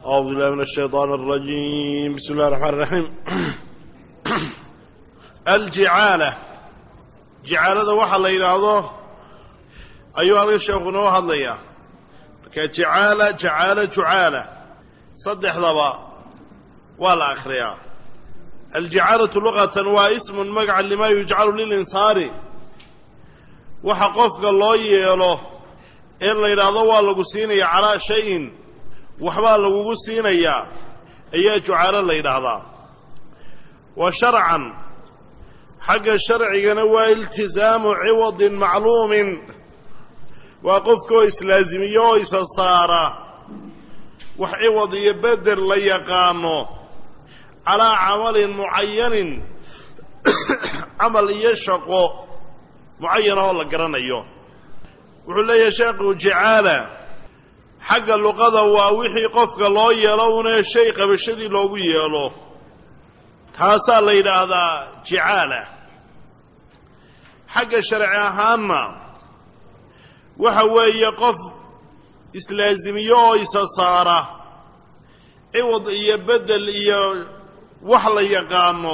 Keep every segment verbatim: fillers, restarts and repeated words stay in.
أعوذ بالله من الشيطان الرجيم. بسم الله الرحمن الرحيم. الجعالة جعالة وحا ليلادو أيها الشيخ نو هدليا كجعالة جعالة جعالة صدح ضبا ولا أخريا. الجعالة لغة واسم مقع لما يجعل للإنسان وحا قفك الله يلو إلا يلادو والقسيني على شيء waxbaa lagugu siinayaa ayaa jucaalo la yidhaahdaa. wa sharcan xagga sharcigana waa iltizaamu ciwadin macluumin, waa qofkoo islaazimiyo oo isa saara wax ciwad iyo bedel la yaqaano calaa camalin mucayanin, camal iyo shaqo mucayana oo la garanayo. wuxuu leeyahay sheekhu jacaala xagga luqada waa wixii qofka loo yeelo una shay qabashadii loogu yeelo, taasaa la yidhaahdaa jacaala. xagga sharci ahaanna waxa weeye qof islaazimiyo oo isa saara ciwad iyo bedel iyo wax la yaqaano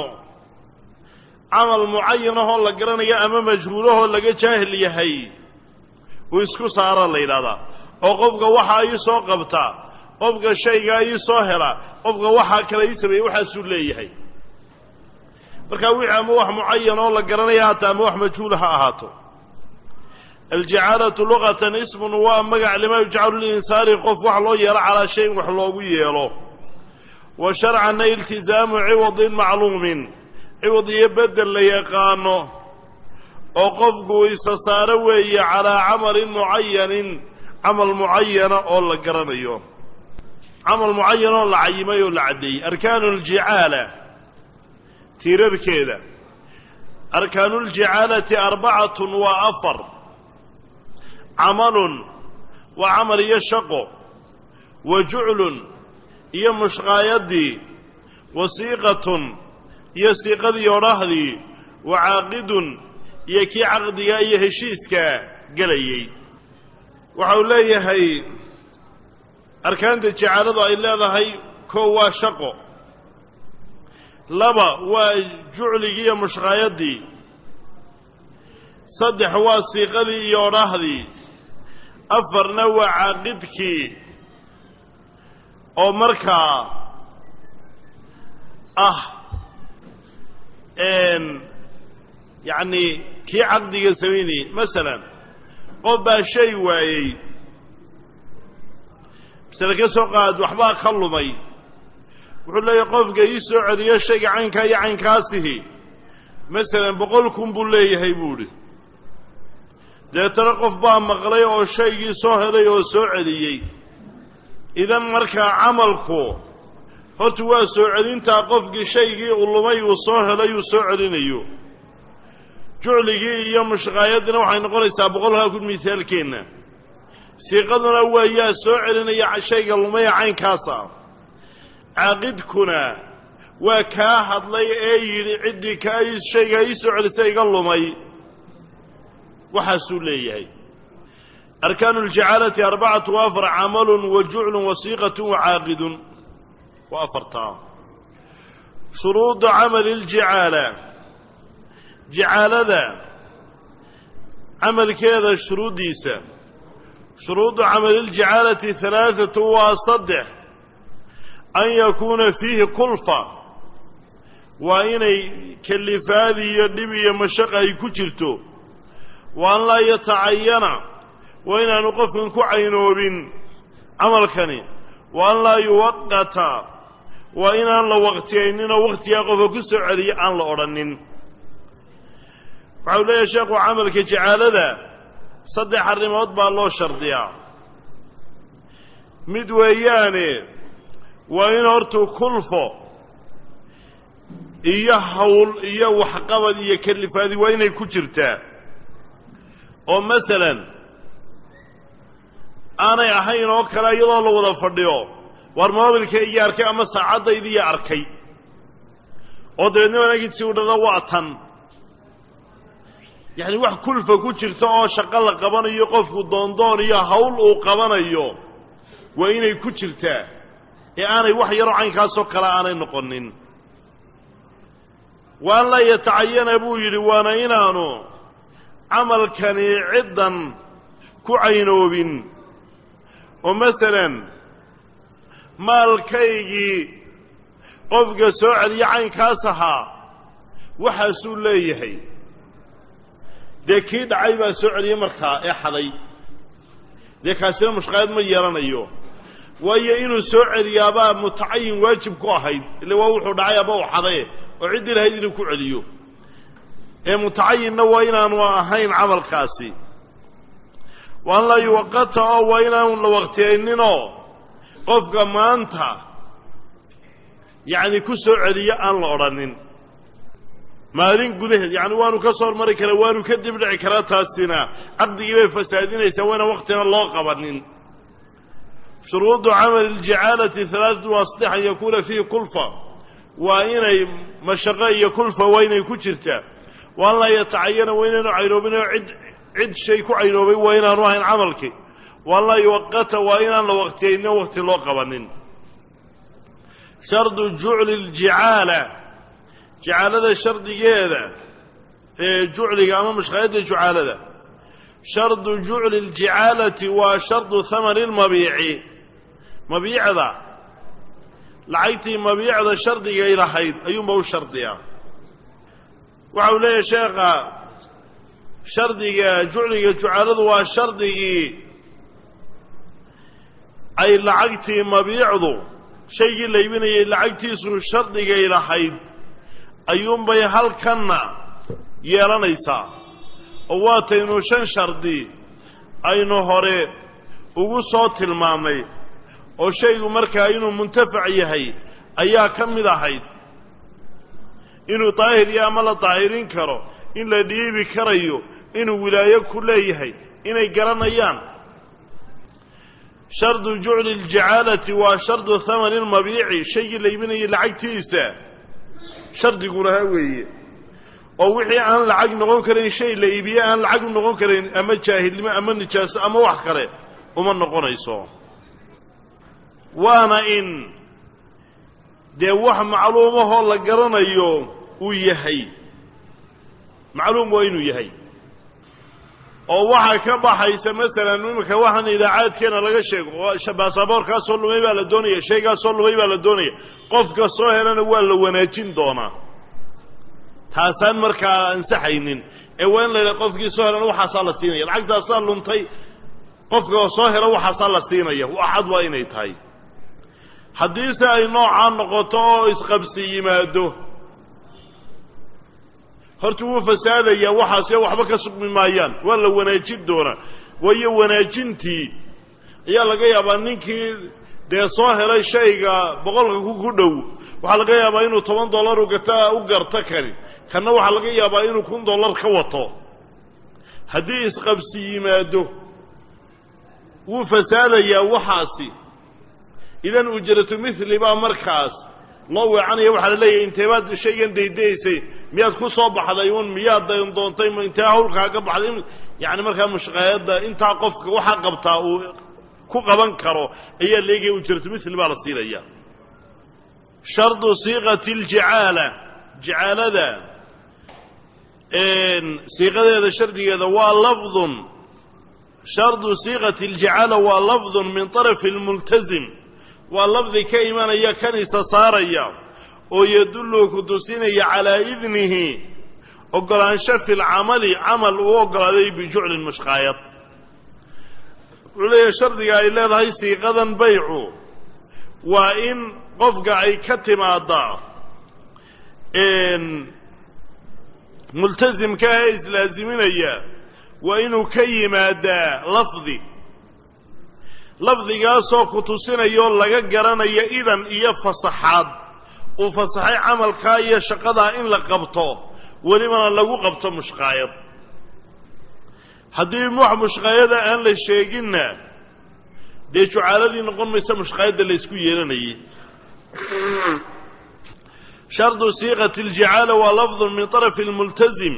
camal mucayanahoo la garanayo ama majhuulahoo laga jaahil yahay uu isku saara la yidhahdaa. oo qofka waxaa ii soo qabta, qofka shaygaa ii soo hela, qofka waxaa kale ii sameeyey waxaasuu leeyahay. markaa wixii ama wax mucayan oo la garanaya haata ama wax majhuula ha ahaato. aljacaalatu luqatan ismun waa magac limaa yujcalu lilinsaani qof wax loo yeelo calaa shayin wax loogu yeelo. wa sharcanna iltizaamu ciwadin macluumin, ciwad iyo bedel la yaqaano oo qofku isa saaro weeye calaa camalin mucayanin, camal mucayana oo la garanayo, camal mucayan oo la cayimay oo la caddeeyey. arkaanu aljicaala tiirarkeeda, arkaanu ljacaalati arbacatun waa afar. camalun waa camal iyo shaqo, wa juclun iyo mushqaayadii, wa siiqatun iyo siiqadii odhahdii, wa caaqidun iyo kii caqdiga iyo heshiiska gelayey. waxa uu leeyahay arkaanta jacaaladu ay leedahay koow waa shaqo, laba waa jucligii iyo mushqaayadii, saddex waa siiqadii iyo odhaahdii, afarna waa caaqidkii oo markaa ah yacni kii caqdiga samaynayey. masalan qof baa shay waayey, masale ka soo qaad waxbaa ka lumay, wuxuu leeyahay qofka ii soo celiyo shayga caynkaa iyo caynkaasihi masalan boqol kun buu leeyahay buu idhi. deetana qof baa maqlay oo shaygii soo helay oo soo celiyey. idan markaa camalku horta waa soo celintaa qofkii shaygii uu lumay uu soo helay uu soo celinayo. jucligii iyo mushqaayadina waxay noqonaysaa boqolkaa kun misaalkeenna. siiqaduna waa yaa soo celinaya shayga lumaya caynkaasa. caaqidkuna waa kaa hadlay ee yidhi ciddii kaa shaygaa ii soo celisay iga lumay, waxaasuu leeyahay. arkaanu ljacaalati arbacatu wa afar. camalun wa juclun wa siiqatun wa caaqidun wa afartaa. shuruudu camali ljacaala, jacaalada camalkeeda shuruuddiisa. shuruudu camaliljacaalati halaathatu waa saddex. an yakuuna fiihi kulfa, waa inay kalifaad iyo dhib iyo mashaqa ay ku jirto. wa an laa yatacayana, waa inaanu qofkan ku caynoobin camalkani. wa an laa yuwaqata, waa inaan la waqtiyayninoo waqtigaa qofka ku soo celiya aan la odhanin. waxa uu leeyahay sheekhu camalka jacaalada saddex arrimood baa loo shardiyaa. mid weeyaane waa in hortuu kulfo iyo hawl iyo waxqabad iyo kalifaadi waa inay ku jirtaa. oo masalan aanay ahayn oo kale iyadoo la wada fadhiyo war moobilka iyo arkay ama saacaddaydii arkay oo dabeedna wanaagidsi u dhada waa tan. yacni wax kulfa ku jirta oo shaqo la qabanayo qofku doondoon iyo hawl uu qabanayo waa inay ku jirtaa. ee aanay wax yaroo caynkaasoo kale aanay noqonin waan la yatacayana buu yidhi waana inaanu camalkani ciddan ku caynoobin oo masalan maalkaygii qofka soo celiya caynkaas ahaa waxaasuu leeyahay dee kii dhacay baa soo celiyey markaa ee xaday dee kaasina mushqaayad ma yeelanayo waayo inuu soo celiyaabaa mutacayin waajib ku ahayd ille waa wuxuu dhacay aba u xadaye oo ciddii lahayd inuu ku celiyo ee mutacayinna waa inaanu ahayn camalkaasi waan la yuwaqata oo waa inaanu la waqtiyayninoo qofka maanta yacni ku soo celiyo aan la odhanin maalin gudaheed yacni waanu ka soo hormari karaa waanu ka dib dhici karaa taasina caqdigii bay fasaadinaysaa waana waqtina loo qabanin shuruudu camali ljacaalati halaaثatu waasdex an yakuuna fiihi kulfa waa inay mashaqo iyo kulfa waa inay ku jirtaa waan la yatacayana waa inaanu caynoobinoo cid cid shay ku caynoobay waa inaanu ahayn camalkii waan la yuwaqata waa inaan la waqtiyaynin waqti loo qabanin shardu jucli ljicaala jacaalada shardigeeda ee jucliga ama mushqaayadda jucaalada shardu jucli ljicaalati waa shardu hamani lmabiici mabiicda lacagtii mabiicda shardigay lahayd ayuunba u shardiyaa waxa uu leeyahay sheekha shardiga jucliga jucaaladu waa shardigii ay lacagtii mabiicdu shaygii la iibinayay lacagtiisu shardigay lahayd ayuunbay halkanna yeelanaysaa oo waataynu shan shardi aynu hore ugu soo tilmaamnay oo shaygu markaa inuu muntafac yahay ayaa ka mid ahayd inuu daahir iyo ama la daahirin karo in la dhiibi karayo inuu wilaayo ku leeyahay inay garanayaan shardu jucli ljacaalati waa shardu hamani lmabiici shaygii la iibinayay lacagtiisa shardigulahaa weeye oo wixii aan lacag noqon karayn shay la iibiye aan lacag u noqon karayn ama jaahilnimo ama nijaaso ama wax kale uma noqonayso waana in dee wax macluumahoo la garanayo uu yahay macluum waa inuu yahay oo waxaa ka baxaysa masalan iminka waxaan idaacaadkeena laga sheego baasaboorkaasoo lumay baa la doonaya shaygaasoo lumay baa la doonaya qofka soo helana waa la wanaajin doonaa taasaan markaa ansaxaynin ee waa in la yidhaha qofkii soo helana waxaasaa la siinaya lacagtaasaa luntay qofka soo hela waxaasaa la siinaya waxad waa inay tahay haddiise ay noocaa noqoto oo isqabsi yimaado horta wuu fasaadayaa waxaase waxba ka sugmi maayaan waa la wanaajin doonaa waayo wanaajintii ayaa laga yaabaa ninkii dee soo helay shayga boqolka ku dhow waxaa laga yaabaa inuu toban dollar ugata u garto kani kanna waxaa laga yaabaa inuu kun dollar ka wato haddii isqabsi yimaado wuu fasaadayaa waxaasi idan ujratu mithli baa markaas loo weecanaya waxaa la leeyahay inteebaad shaygan daydaysay miyaad ku soo baxday un miyaad dayn doontay intee hawlkaaga baxday yani markaa mushqaayadda intaa qofka waxaa qabtaa uu ku qaban karo ayaa leegaya ujratu mithli baa la siinaya shardu siiqati ljicaala jicaalada siiqadeeda shardigeeda waa lafdun shardu siiqati ljicaala waa lafdun min طarafi lmultazim waa lafdi ka imanaya kan isa saaraya oo yadullu ku tusinaya calaa idnihi ogolaansho fi lcamali camal uu ogolaaday bijuclin mushqaayad wuxuu leeyahay shardiga ay leedahay siiqadan baycu waa in qofka ay ka timaadaa multazimka ee islaaziminaya waa inuu ka yimaadaa lafdi lafdigaasoo ku tusinayoo laga garanayo idan iyo fasaxaad uu fasaxay camalkaa iyo shaqadaa in la qabto welibana lagu qabto mushqaayad haddii wax mushqaayada aan la sheeginna dee jucaaladii noqon maysa mushqaayadda la ysku yeelanayay shardu siiqati ljicaala waa lafdun min طarafi lmultazim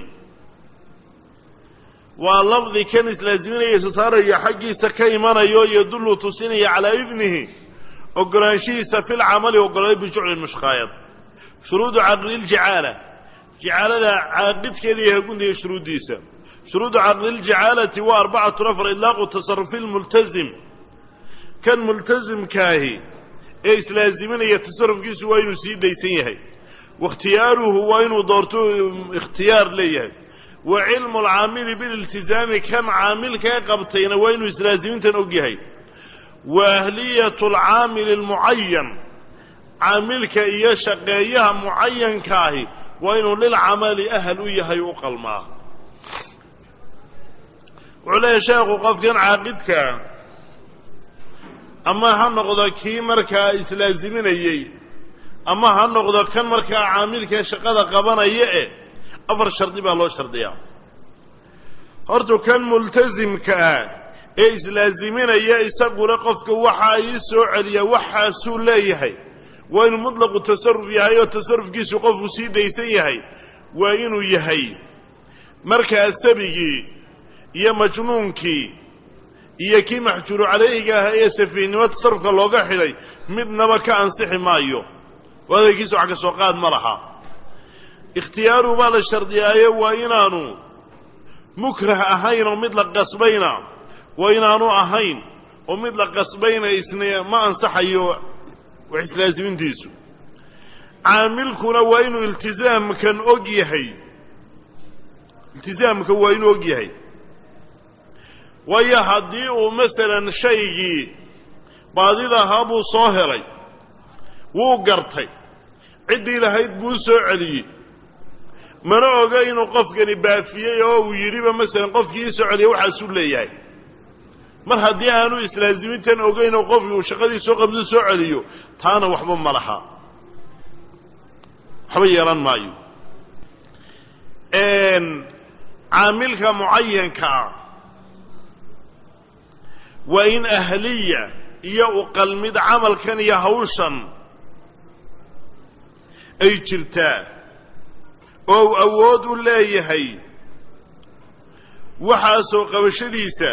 waa lafdi kan islaaziminaya isa saaraya xaggiisa ka imanayo yadullu tusinaya calaa idnihi ogolaanshihiisa fil camali ogolaaday bijucli mushqaayad shuruudu caqdi ljacaala jacaalada caaqidkeeda iyo hagundiga shuruuddiisa shuruudu caqdi ljacaalati waa arbacatu afar idlaaqu tasarufi lmultazim kan multazimkaahi ee islaaziminaya tasarufkiisu waa inuu sii daysan yahay wakhtiyaaruhu waa inuu doorto ikhtiyaar leeyahay wa cilmu alcaamili bililtizaami kan caamilkaa qabtayna waa inuu islaazimintan og yahay wa ahliyatu alcaamili almucayan caamilka iyo shaqeeyaha mucayankaahi waa inuu lilcamali ahal u yahay u qalmaa wuxuu leeyahay sheekhu qofkan caaqidkaa ama ha noqdo kii markaa islaaziminayey ama ha noqdo kan markaa caamilka shaqada qabanaya e afar shardi baa loo shardiyaa horta kan multazimka ah ee islaaziminaya isaguna qofka waxaa ii soo celiya waxaasuu leeyahay waa inuu mutlaqu tasaruf yahay oo tasarufkiisu qofku sii daysan yahay waa inuu yahay markaa sabigii iyo majnuunkii iyo kii maxjuuru calayhiga ah ee safiihnimo tasarufka looga xidhay midnaba ka ansixi maayo oo adeegiisu wax ka soo qaad ma laha ikhtiyaaru baa la shardiyaaye waa inaanu mukrah ahayn oo mid la qasbayna waa inaanu ahayn oo mid la qasbayna isna ma ansaxayo wax islaazimintiisu caamilkuna waa inuu iltizaamkan og yahay iltizaamka waa inuu og yahay waayo haddii uu masalan shaygii baadida ahaa buu soo helay wuu gartay ciddii lahayd buu soo celiyey mana oga inuu qofkani baafiyey oo uu yidhiba masalan qofkii ii soo celiya waxaasuu leeyahay mar haddii aanu islaazimintan ogayn oo qofkii uu shaqadii soo qabdo soo celiyo taana waxba ma laha waxba yeelan maayo caamilka mucayankaa waa in ahliya iyo u qalmid camalkan iyo hawshan ay jirtaa oo uu awood u leeyahay waxaasoo qabashadiisa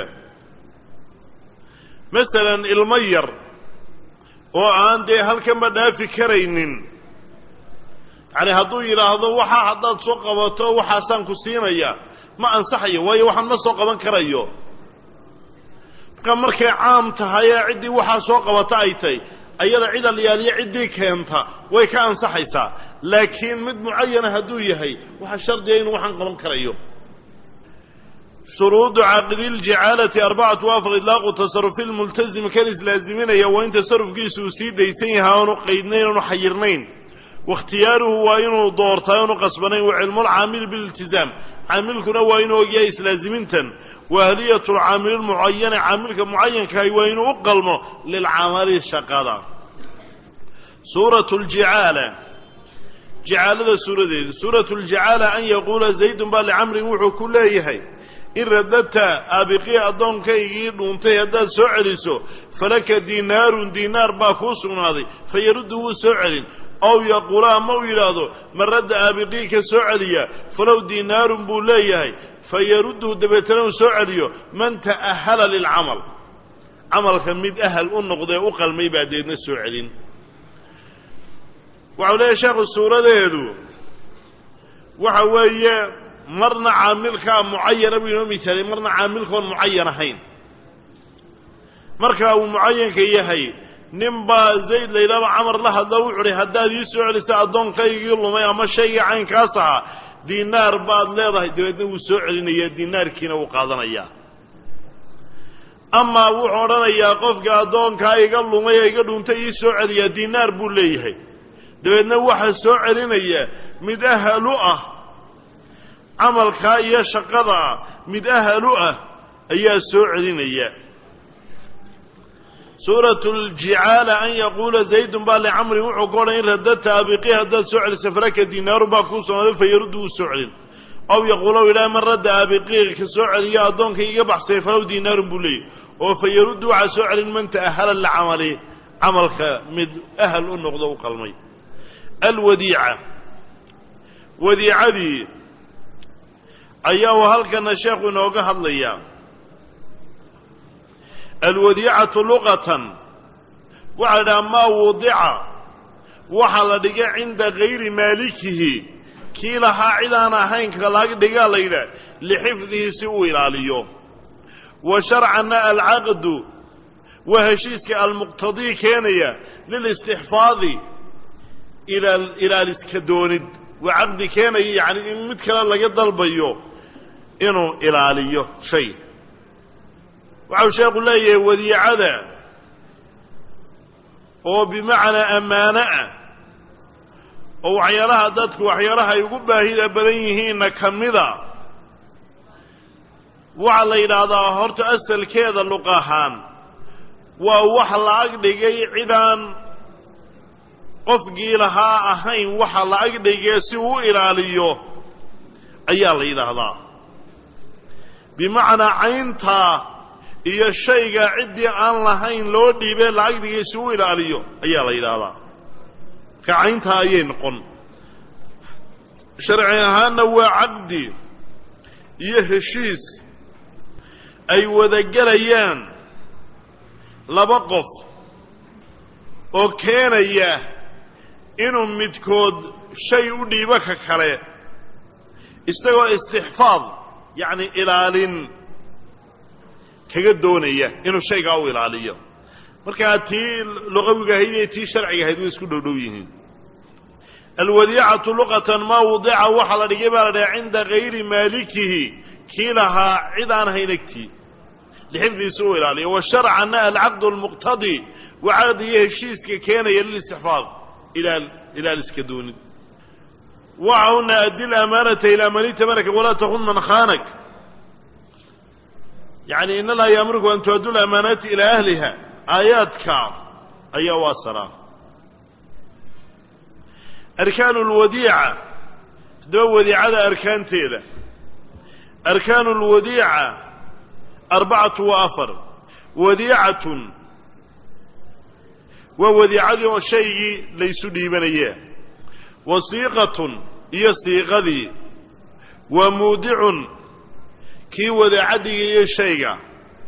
masalan ilmo yar oo aan dee halkanba dhaafi karaynin yacni hadduu yidhaahdo waxaa haddaad soo qabato waxaasaan ku siinaya ma ansaxayo waayo waxaan ma soo qaban karayo marka markay caam tahay ee ciddii waxaa soo qabata ay tahay ayada cid alyaaliya ciddii keenta way ka ansaxaysaa laakiin mid mucayana hadduu yahay waxaa shardiya inuu waxaan qaban karayo shuruudu caaqidi ljacaalati arbacatu afar idlaaqu tasarufi lmultazim kan islaaziminaya waa in tasarufkiisu uu sii daysan yahay aanu qaydnayn aanu xayirnayn wakhtiyaaruhu waa inuu doortaa aanu qasbanayn wa cilmulcaamili bililtizaam caamilkuna waa inuu ogyahay islaazimintan wa ahliyatu lcaamili lmucayani caamilka mucayankahay waa inuu u qalmo lilcamali shaqada suuratu ljicaala jicaalada suuradeedu suuratu ljicaala an yaquula zaydun baa licamrin wuxuu ku leeyahay in radadta aabiqii addoonkaygii dhuuntay haddaad soo celiso falaka diinaarun diinaar baa kuu sugnaaday fa yaruddu wuu soo celin ow yaquula ama uu yidhaahdo man radda aabiqii ka soo celiya falow diinaarun buu leeyahay fa yarudduhu dabeetana uu soo celiyo man ta'ahala lilcamal camalka mid ahal u noqdee u qalmay baa deedna soo celin waxau leeyahay sheekhu suuradeedu waxa weeye marna caamilkaa mucayana buu inoo mihaalay marna caamilkoon mucayan ahayn markaa uu mucayanka yahay nin baa zayd laydhaaba camar la hadlo wuxu uhi haddaad ii soo celisa addoonkaygii lumay ama shaygii caynkaas ahaa diinaar baad leedahay dabeedna wuu soo celinayaa diinaarkiina wuu qaadanayaa amaa wuxuu odhanayaa qofka addoonkaa iga lumay ee iga dhuuntay ii soo celiyaa diinaar buu leeyahay dabeedna waxaa soo celinaya mid ahalu ah camalkaa iyo shaqadaa mid ahalu ah ayaa soo celinaya suuratu ljicaala an yaquula zaydun baa licamrin wuxuu ku odhan in radadta aabiqii haddaad soo celiso falaka diinaaru baa kuu sugnaaday fa yaruddu wuu soo celin ow yaquula u yidhaha man radda aabiqii ka soo celiya addoonka iga baxsay falow diinaarun buu leeyay oo fa yaruddu waxaa soo celin man ta'ahala licamali camalka mid ahal u noqdo u qalmay alwadiica wadiicadii ayaa uu halkana sheekhu inooga hadlayaa alwadiicatu luqatan وعلى ما وضع وحل دقاء عند غير مالكه كي لها عدانا هين كلاك دقاء ليلة لحفظه سوء الاليوم وشرعنا العقد وهشيسك المقتضي كينيا للاستحفاظ إلى إلى الاسكدوند وعقد كينيا يعني إن متكلا لقد البيو إنه إلاليه شيء وعوش يقول لي وذي عذا وبمعنى أمانة وعيارها دادك وعيارها يقبها إذا بدينهين كمذا وعلى إلى ظاهر تأسل كذا اللقاهان ووحل عقدي عدان قفقي لها أهين وحل عقدي سوء إلاليه أيال إلى هذا بمعنى عينتا iyo shayga cidii aan lahayn loo dhiibay lacagdiisa uu ilaaliyo ayaa la yiraahdaa ka caynta ayay noqon sharci ahaan waa aqdi iyo heshiis ay wada galayaan laba qof oo keenaya inuu midkood shay u dhiibo ka kale isagoo istixfaad yani ilaalin kaga doonaya inuu shayga u ilaaliyo marka tii luqawiga hayay tii sharciga hayay isku dhowdhow yihiin alwadi'atu luqatan ma wadi'a waxa la dhigay baa la inda ghayri malikihi kilaha cidan haynagti lixifdi suu ilaaliyo wa shar'ana al'aqd almuqtadi wa 'adi heshiiska keenaya lil istihfaaz ila ila iskaduni wa'una adil amanata ila man tamaraka wala takhun man khanak يعني إن الله يأمركم أن تؤدوا الأمانات إلى أهلها آيات كام أي واصرة أركان الوديعة دو وديعة أركان تيذا أركان الوديعة أربعة وأفر وديعة ووديعة وشيء ليس ديبانية وصيغة هي صيغة ومودع كي ودعدي يشيغا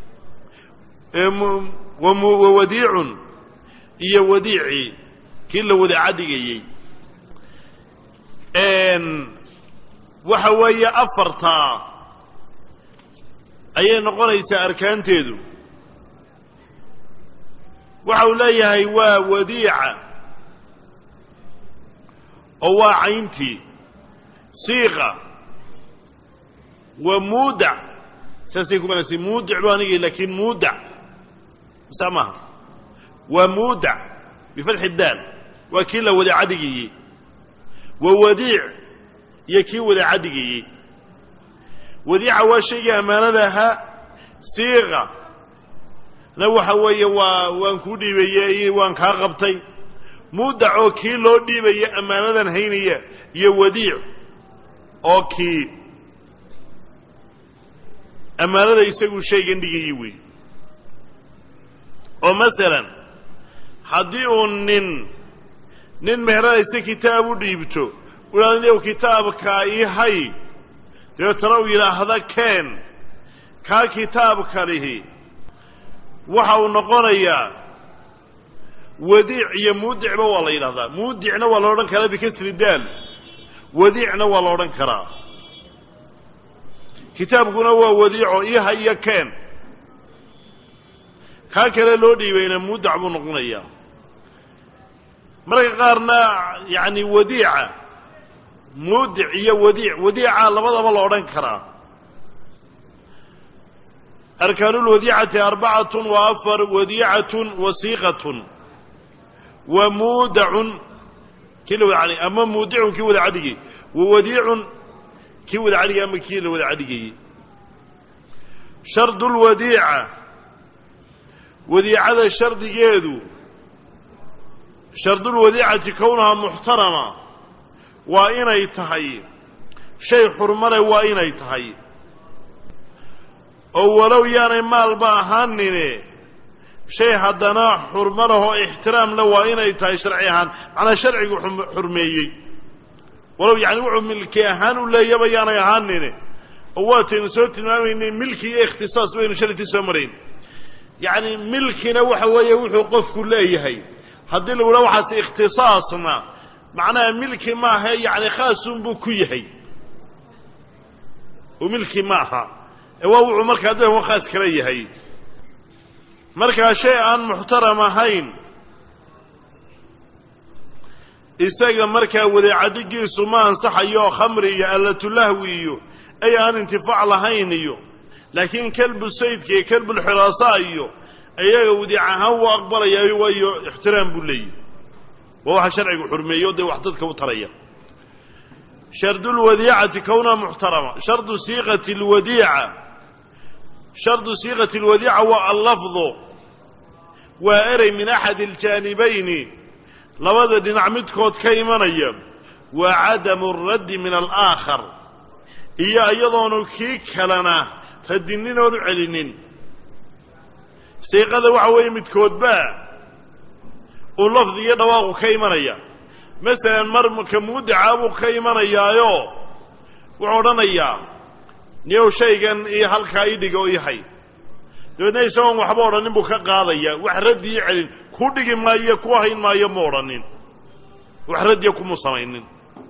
ووديع يا وديعي كي لو ودعدي ان وحوي افرتا اي نقوليسا اركانتيدو waxau leeyahay waa wadiica oo waa cayntii siiqa ومودع سيكون نسي مودع بانيجي لكن مودع مسامها ومودع بفتح الدال وكيل ودع عدقي ووديع يكي ودع عدقي وديع وشيء أمانتها صيغة نوح ويا وانكودي بيا وانكا غبطي مودع اوكي لو دي بيا أمانة هينية يوديع اوكي أمانة يسوي شيء عندي يوي أو مثلا حديث نن نن مهرا يسوي كتاب ديبتو ولا نيو كتاب كاي هاي ترى إلى هذا كان كا كتاب كاره وحاو نقريا وديع يمودع والله إلى هذا مودعنا ولا رن كلا بكسر الدال وديعنا ولا رن كرا كتاب قنوة وديعه إيها إيا كان كاكرا لودي بين مودع ونقنية مرق قارنا يعني وديعة مودع إيا وديع وديعة لبضا بالله رنكرا أركان الوديعة أربعة وأفر وديعة وثيقة ومودع كيلو يعني أما مودع كيلو عدي ووديع كيلو عدي أما كيلو عدي شرط الوديعة وديعة الشرط جيدو شرط الوديعة كونها محترمة وإن يتهي شيء حرمنا وإن يتهي ولو يعني مال باهانني شيء حدنا حرمنه احترام له وإن يتهي شرعيهان على شرعي حرميي ولو يعني وعو ملكي أهان ولا يبيان يهانني وواتين سوتين مامين ملكي اختصاص بين شرطي سمرين يعني ملكنا وحوية وحو قف كله هي هدي لو لو حس اختصاصنا معناه ملك ما هي يعني خاص بكيه هي وملك معها ووعو مركا هذا هو خاص كليه هي مركا شيئا محترم هين isaga markaa wadaacadigiisu ma ansaxayo khamri iyo allatu lahwiyo ay aan intifaac lahayn iyo laakiin kalbu saydka iyo kalbu xiraasa iyo ayaga wadaacahan waa aqbalayaa wayo ixtiraam buu leeyahay waxa sharcigu xurmeeyo de wax dadka u taraya shardul wadi'ati kawna muhtarama shardu siqati alwadi'a shardu siqati alwadi'a wa al-lafdhu wa aray min ahad al-janibayn labada dhinac midkood ka imanaya waa cadamu raddi min al-aakhar iyo ayadoonu kii kalena radininood u celinin siiqada waxa weeye midkoodba oo lafdiga dhawaaqu ka imanaya مثلا مرمك مودع ابو كيمانيايو وحورنيا نيو شيغان اي halka ay dhigo yahay dadna isoo waxba oranin buu ka qaadaya wax radii celin ku dhigi maayo ku hayn maayo mooranin wax radii ku musamaynin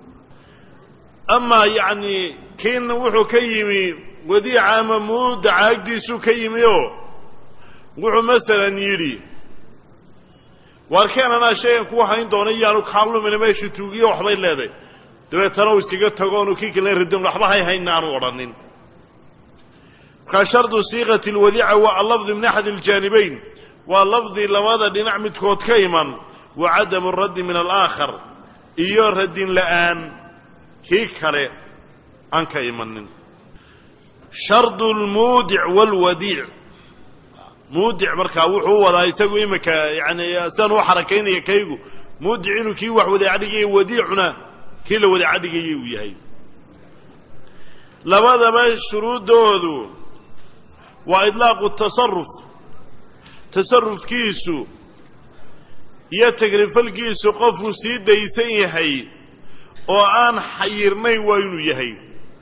ama yaani keen wuxuu ka yimi wadiica mamuud caagdiisu ka yimiyo wuxuu masalan yiri warkeen ana sheegan ku hayn doonayaanu kaalumin meesha tuugiyo waxbay leeday dabeetana uu iskaga tago oo kii kale ridin waxba hay haynaan oranin ka shardu siiqati alwadi'a wa al-lafz min ahad al-janibayn wa lafzi lamada dhinac midkood ka iman wa adam ar-radd min al-akhar iyo radin la'an kii kale aan ka imanin shardu al-mudi' wal-wadi' مودع marka wuxuu wadaa isagu imika yaani san wax xarakeynaya kaygu mudci inuu kii wax wada cadigay wadiicuna kii la wada cadigay uu yahay labadaba shuruudoodu waa idlaaq at-tasarruf tasarrufkiisu iyo tagrifalkiisu qofku sii daysan yahay oo aan xayirnay waa inuu yahay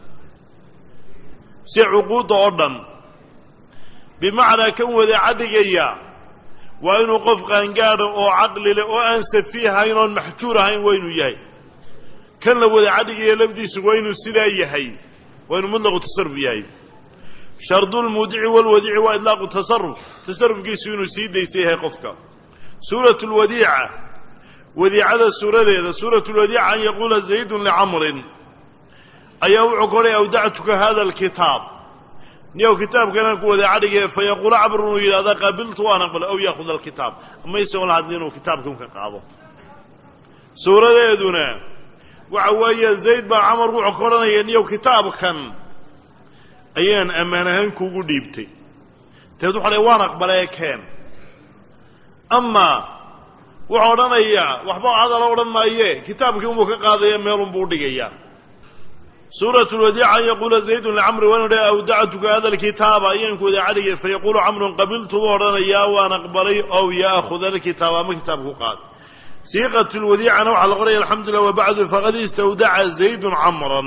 si uquud oo dhan بمعنى كون وذا عدقيا وإنه قف قانقاد أو عقل أو أنسى فيها هين محجورة هين وينو يهي كان لو وذا عدقيا لبديس وينو سلاي هين وينو مطلق التصرف يهي شرط المودع والوديع وإطلاق التصرف تصرف كيسو ينو سيدي سيها قفك سورة الوديعة وديعة السورة ذي سورة الوديعة أن يقول زيد لعمر أيوع قولي أودعتك هذا الكتاب نيو كتاب كان كودا عدغه فيقول عبر الى ذا قبلت وانا قل او ياخذ الكتاب اما يسول هادينو كتابكم كقادو سورهدuna waxa weeye zayd ba amar uu qoranaya niyo kitaabkan ayaan amaanahan kugu dhiibtay teed waxa waan aqbalay keen amma wuxuu oranaya waxba hadal oran maaye kitaabkii uu ka qaadaya meel uu dhigaya سورة الوديعة يقول زيد لعمرو وانا أودعتك هذا الكتاب أينكو ذا علي فيقول عمرو قبلت ورنا يا وانا أقبلي أو يأخذ الكتاب ما كتابه قال سيقة الوديعة نوع الغرية الحمد لله وبعد فقد استودع زيد عمرا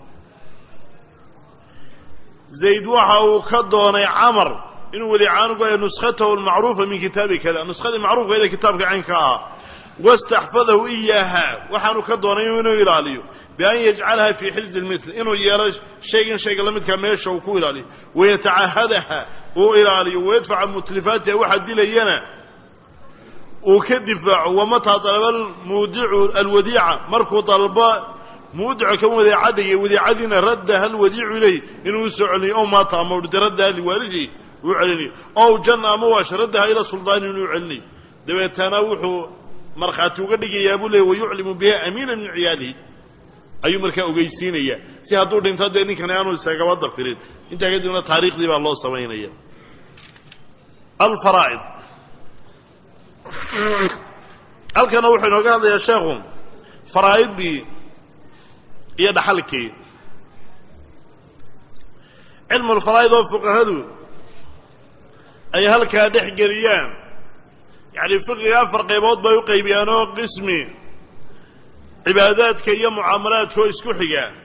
زيد وحاو كدوني عمر إنه وديعانه نسخته المعروفة من كتاب كذا نسخة المعروفة إذا كتابك عنك واستحفظه إياها وحانو كدوني منه إلاليه بأن يجعلها في حز المثل إنه يرى شيئا شيئا لم يتكلم يشوكو إلاليه ويتعهدها إلاليه ويدفع المتلفاتها واحد لينا وكدفع ومتى طلب المودع الوديعة مركو طلباء مودع كم وذي عدي وذي عدنا ردها الوديع إليه إنه يسعني أو ما طعمه ردها لوالده ويعلني أو جنة مواش ردها إلى سلطان ويعلني دوي تناوحه مرخاتو قد يابو له ويعلم بها أمينا من عياله أي مركا أغيسينيا سي هادو دينتا ديني كان يانو ساقا وضع فرين انت قدنا تاريخ دي با الله سمينيا الفرائض هل كان وحي نوغان يا شيخهم فرائض دي هي دحلكي علم الفرائض وفقهدو أي هل كان دح قريان يعني فقه أفر قيبوت بيو قيبيانو قسمي عباداتك هي معاملاتك اسكو حقا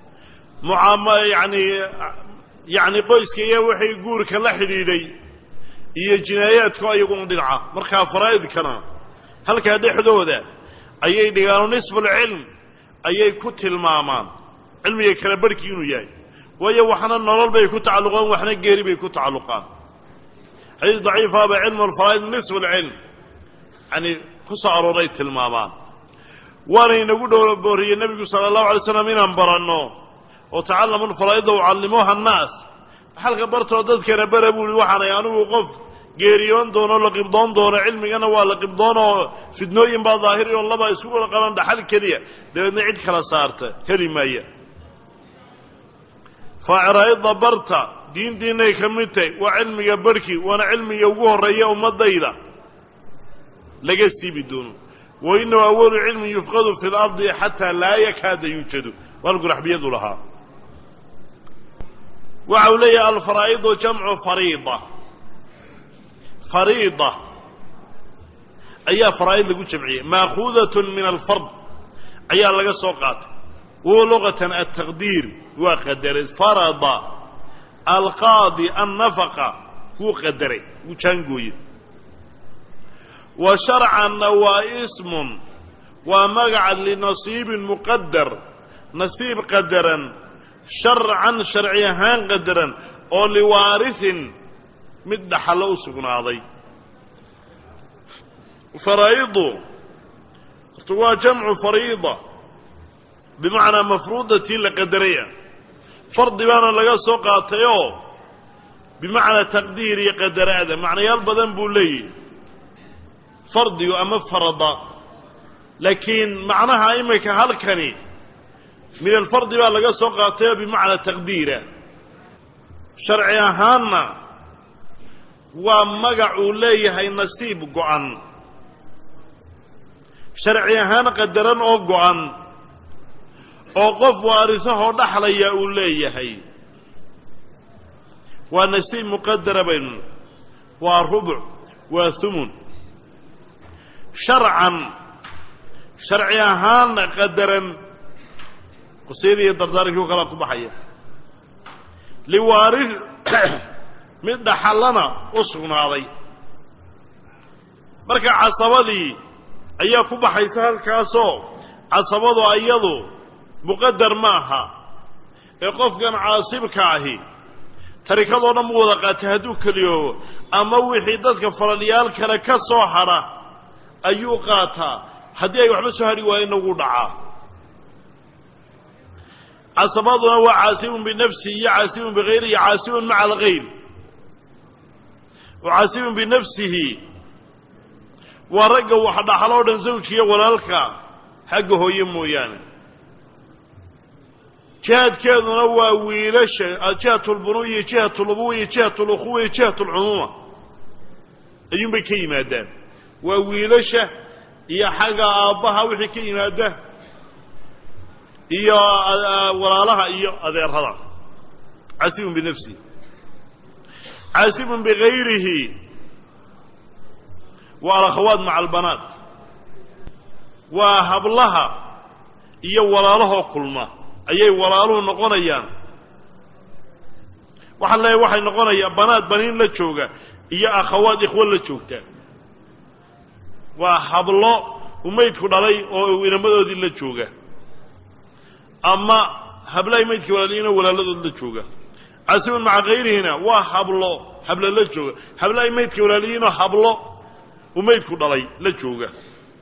معامل يعني يعني قيسك هي وحي يقولك الله حديدي iyo jinaayaadku ayaguna dhinaca markaa faraa'idkana halkaa dhexdooda ayay dhigaano nisful cilm ayay ku tilmaamaan cilmiga kala barhkii inuu yahay waayo waxna nolol bay ku tacalluqaan waxna geeri bay ku tacalluqaan xadiis daciifa ba cilmu alfaraa'id nisful cilm yani ku soo arooray tilmaamaan waana inagu booriyey nebigu sala allahu alay slam inaan baranno oo tacallamu alfaraa'ida ucallimuuha annaas xalka bartoo dadkana bara buu yihi waxaanay anigu qof geeriyoon doono la qibdoon doono cilmigana waa la qibdoonoo fidnooyin baa daahiri oo laba isugu qaban dhaxal keliya dabeedna cid kala saarta heli maaya faaciraa'idda barta diintiinay ka mid tahay waa cilmiga barhkii waana cilmiga ugu horreeya ummaddayda laga siibi doono wa innahu awalu cilmin yufqadu fi lardi xataa laa yakaada yuujadu waalku raxbiyadu lahaa waxa uu leeyahay alfaraa'idu jamcu fariida fariida ayaa faraa'id lagu jamciyey maakuudatun min alfard ayaa laga soo qaatay wahuwa luqatan altaqdiir waa qadaray farada alqaadi annafaqa wuu qadaray wuu jaangooye wa sharcanna waa ismun waa magaca linasiibin muqadar nasiib qadaran sharcan sharci ahaan qadaran oo liwaarihin mid dhaxallo u sugnaaday faraa'idu horta waa jamcu fariida bimacnaa mafruudatii la qadaraya fardi baana laga soo qaatayoo bimacnaa taqdiir iyo qadaraada macnayaal badan buu leeyahy fardigu ama farada laakiin macnaha imika halkani min alfardi baa laga soo qaatayoo bimacnaa taqdiira sharci ahaanna waa magac uu leeyahay nasiib go'an sharci ahaan qadaran oo go'an oo qof waarisahoo dhaxlaya uu leeyahay waa nasiib muqadara baynu waa rubuc waa humun sharcan sharci ahaanna qadaran qusiyadii iyo dardaarankii u kala ku baxaya liwaaris mid dhaxallana u sugnaaday marka casabadii ayaa ku baxaysa halkaasoo casabadu iyadu muqadar ma aha ee qofkan caasibka ahi tarikadoo dhan mu wada qaatay hadduu keliyoobo ama wixii dadka falalyaal kale ka soo hadha ayuu qaataa haddii ay waxba soo hadhi waayeenna wuu dhacaa casabaduna waa caasibun binafsihi iyo caasibun bihayrihi iyo caasibun maca alghayr oo caasibun binafsihi waa ragga wax dhaxaloo dhan zawjiyo walaalka xagga hooye mooyaane jihaadkeeduna waa wiilasha jihatulbunu iyo jihatulubuwa iyo jihatulukhuwa iyo jihatulcumuuma ayuunbay ka yimaadaan waa wiilasha iyo xagga aabbaha wixii ka yimaada iyo walaalaha iyo adeerada caasibun binafsihi caasibun bihayrihi waa alakhawaat maca albanaat waa hablaha iyo walaalahoo kulma ayay walaaluhu noqonayaan waxaan leeyahay waxay noqonayaa banaad baniin la jooga iyo akhawaat ikhwa la joogta waa hablo umaydku dhalay oo inamadoodii la jooga ama hablahay maydkii walaaliyiinoo walaaladood la jooga caasibun maca kayrihina waa hablo hablo la jooga hablahay maydkii walaaliyiinoo hablo umaydku dhalay la jooga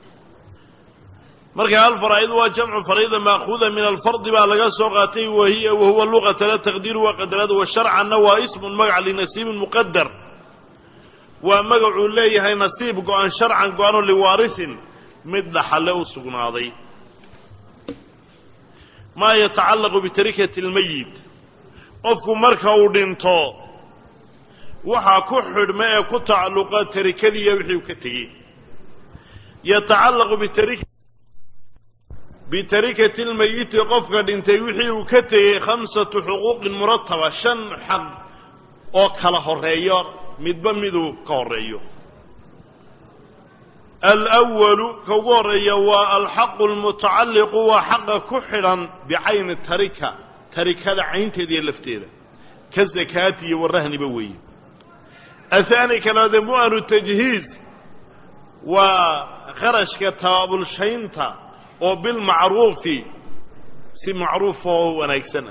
marka alfaraa'idu waa jamcu fariida maakuuda min alfardi baa laga soo qaatay wahiya wahuwa luqata la taqdiiru waa qadarada wa sharcanna waa ismun magac linasiibin muqadar waa magacuu leeyahay nasiib go-an sharcan go-anoo liwaarihin mid dhaxalle u sugnaaday maa yatacallaqu bitarikati almayit qofku marka uu dhinto waxaa ku xidhma ee ku tacalluqa tarikadiiya wixii uu ka tegey yatacallaqu bitarik bitarikati lmayiti qofka dhintay wixii uu ka tegey khamsatu xuquuqin murataba shan xaq oo kala horeeyo midba miduu ka horeeyo alwalu ka ugu horeeya waa alxaqu almutacalliqu waa xaqa ku xidhan bicayni tarika tarikada caynteeda iyo lafteeda ka zakaati iyo warahniba weeye الثاني كان هذا مؤن التجهيز وخرج كتوابل شينتا وبالمعروف سي معروف ونكسنه.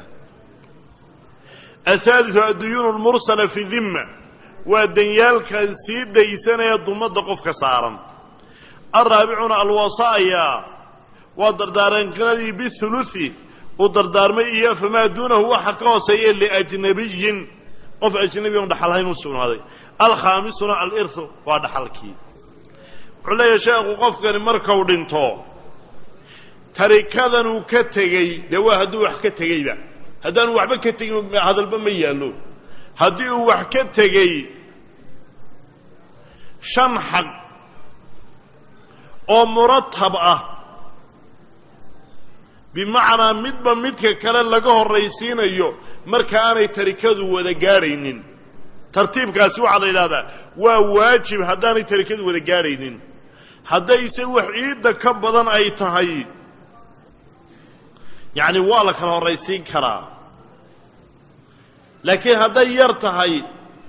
الثالث الديون المرسلة في ذمة والدنيال كسيد ديسانة يضمد قف كسارا. الرابعون الوصايا ودردارن كردي بالثلثي ودردار مئية فما دونه هو حقا سيئ لأجنبي قف أجنبي ودحلهين والسون هذا. الخامسون الإرث ودحلكي على يشاء قف كان مركو دينتو تركذا وكتغي دوا هدو wax ka tagayba hadaan waxba ka tagin hadalba ma yaalo hadii uu wax ka tagay shan xaq oo murattab ah bimaana midba midka kale laga horeysiinayo marka aanay tarikadu wada gaaraynin tartiibkaasi waxa la yiraahdaa waa waajib hadaanay tarikadu wada gaaraynin hadayse wax ciida ka badan ay tahay يعني والله كان الرئيسين كرا لكن هذا يرتهي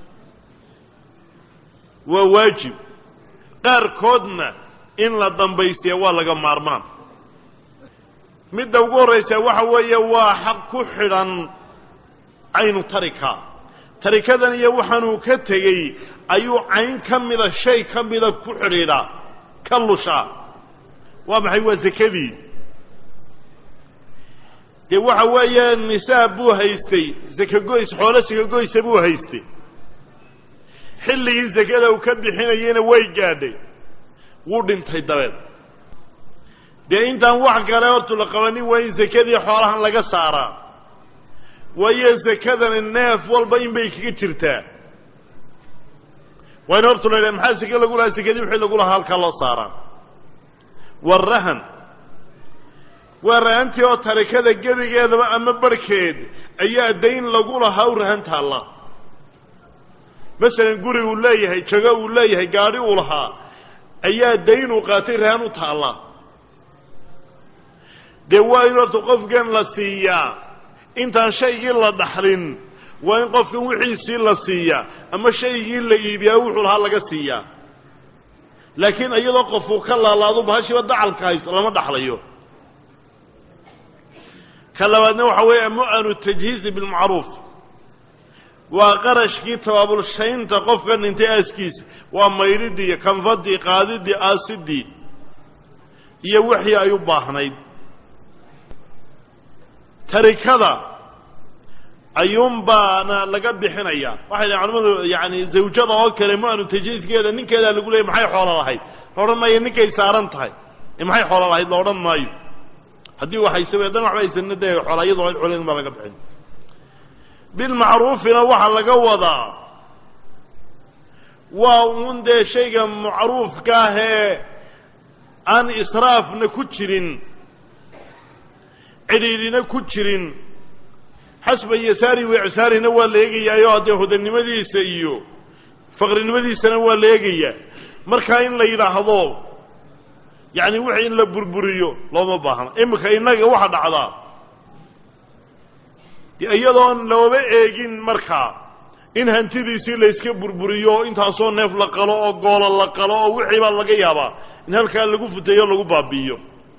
وواجب غير كودنا إن لا دنبيسيا والله قمارمان مدة وقوريسيا وحوية وحق كحرا عين تركة تركة ذن يوحنو كتغي أيو عين كم ذا شيء كم ذا كحريرا كاللشا ومحي وزكذي dee waxa weeye nisaab buu haystay zaka goys xoolo zaka goys buu haystay xilligii zakada uu ka bixinayna way gaadhay wuu dhintay dabeed dee intaan wax kale hortu la qabanin waa in zakadii xoolahan laga saaraa waayo zakadan neef walba in bay kaga jirtaa waa in hortu la maxaa zaka lagu lahaa zakadii wixii lagu lahaa halka loo saaraa warahan waraantii oo tarikada gabigeedaba ama barkeed ayaa dayn lagu lahaa u rahanta Allah مثلا guri uu leeyahay jago uu leeyahay gaari uu lahaa ayaa dayn u qaatay rahan u taala de waa in horta qofkan la siiyaa intaan shaygii la dhaxlin waa in qofkan wixiisii la siiyaa ama shaygii la iibiyaa wuxuu lahaa laga siiyaa laakiin iyadoo qof uu ka laalaado bahashiba dacalka haysto lama dhaxlayo كلامنا وحوي مؤن التجهيز بالمعروف وقرش كي توابل الشين تقف كان انت اسكيس وما يريدي كان فدي قاددي اسدي يا وحي ايوب باهنيد تركدا ايوم بانا لغا بخنيا waxay cilmadu yaani zawjada oo kale ma'anu tajhiizkeeda ninkeeda lagu leeyahay maxay xoolo lahayd horumaye ninkay saaran tahay maxay xoolo lahayd loo dhan maayo hadii waxay sameeyeen waxba ay sanadee xoolaayadu ay culeen ma laga bixin bil ma'ruufina waxa laga wadaa waa unda shayga ma'ruufka ah aan israafna ku jirin cidina ku jirin حسب يساري وعساري نوا ليغيا يو هدي هدنimadiisa iyo faqrinimadiisana waa leegaya marka in la yiraahdo yaani wixii in la burburiyo looma baahna imika inaga waxa dhacda iyadoon looba eegin marka in hantidiisii la iska burburiyo inta soo neef la qalo oo gool la qalo oo wixii ba laga yaaba in halka lagu futeeyo lagu baabiyo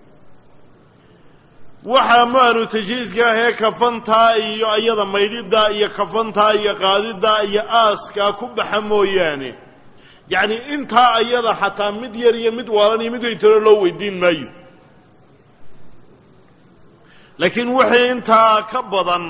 waxa maanu tajhiizka ee kafanta iyo ayada maydida iyo kafanta iyo qaadida iyo aaska ku baxa mooyaane yaani inta ayada xataa mid yar iyo mid waalan iyo mid ay tiro loo weydiin maayo laakiin waxa inta ka badan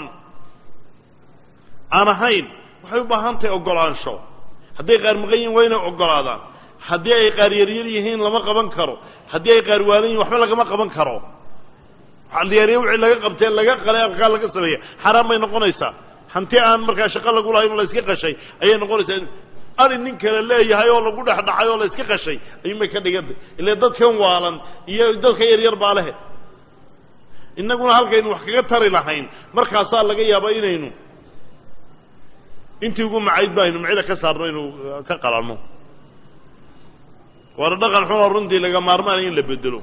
aan ahayn waxay u baahan tahay ogolaansho haddii qaar maqayn wayna ogolaadaan haddii ay qaar yar yar yihiin lama qaban karo haddii ay qaar waalan waxba laga qaban karo xaliyay wixii laga qabtay laga qalay alka laga sameeyay xaraam bay noqonaysaa hanti aan markaa shaqo lagu lahayn la iska qashay ayay noqonaysaa arin nin kale leeyahay oo lagu dhaxdhacay oo la iska qashay ayay ka dhigantay ilaa dadkan waalan iyo dadka yar yar baa leh inaguna halkeen wax kaga tari lahayn markaas laga yaabaa inaynu intii ugu macayd baynu macida ka saarno inuu ka qalalmo war dhaqan xun runtii laga maarmaan in la bedelo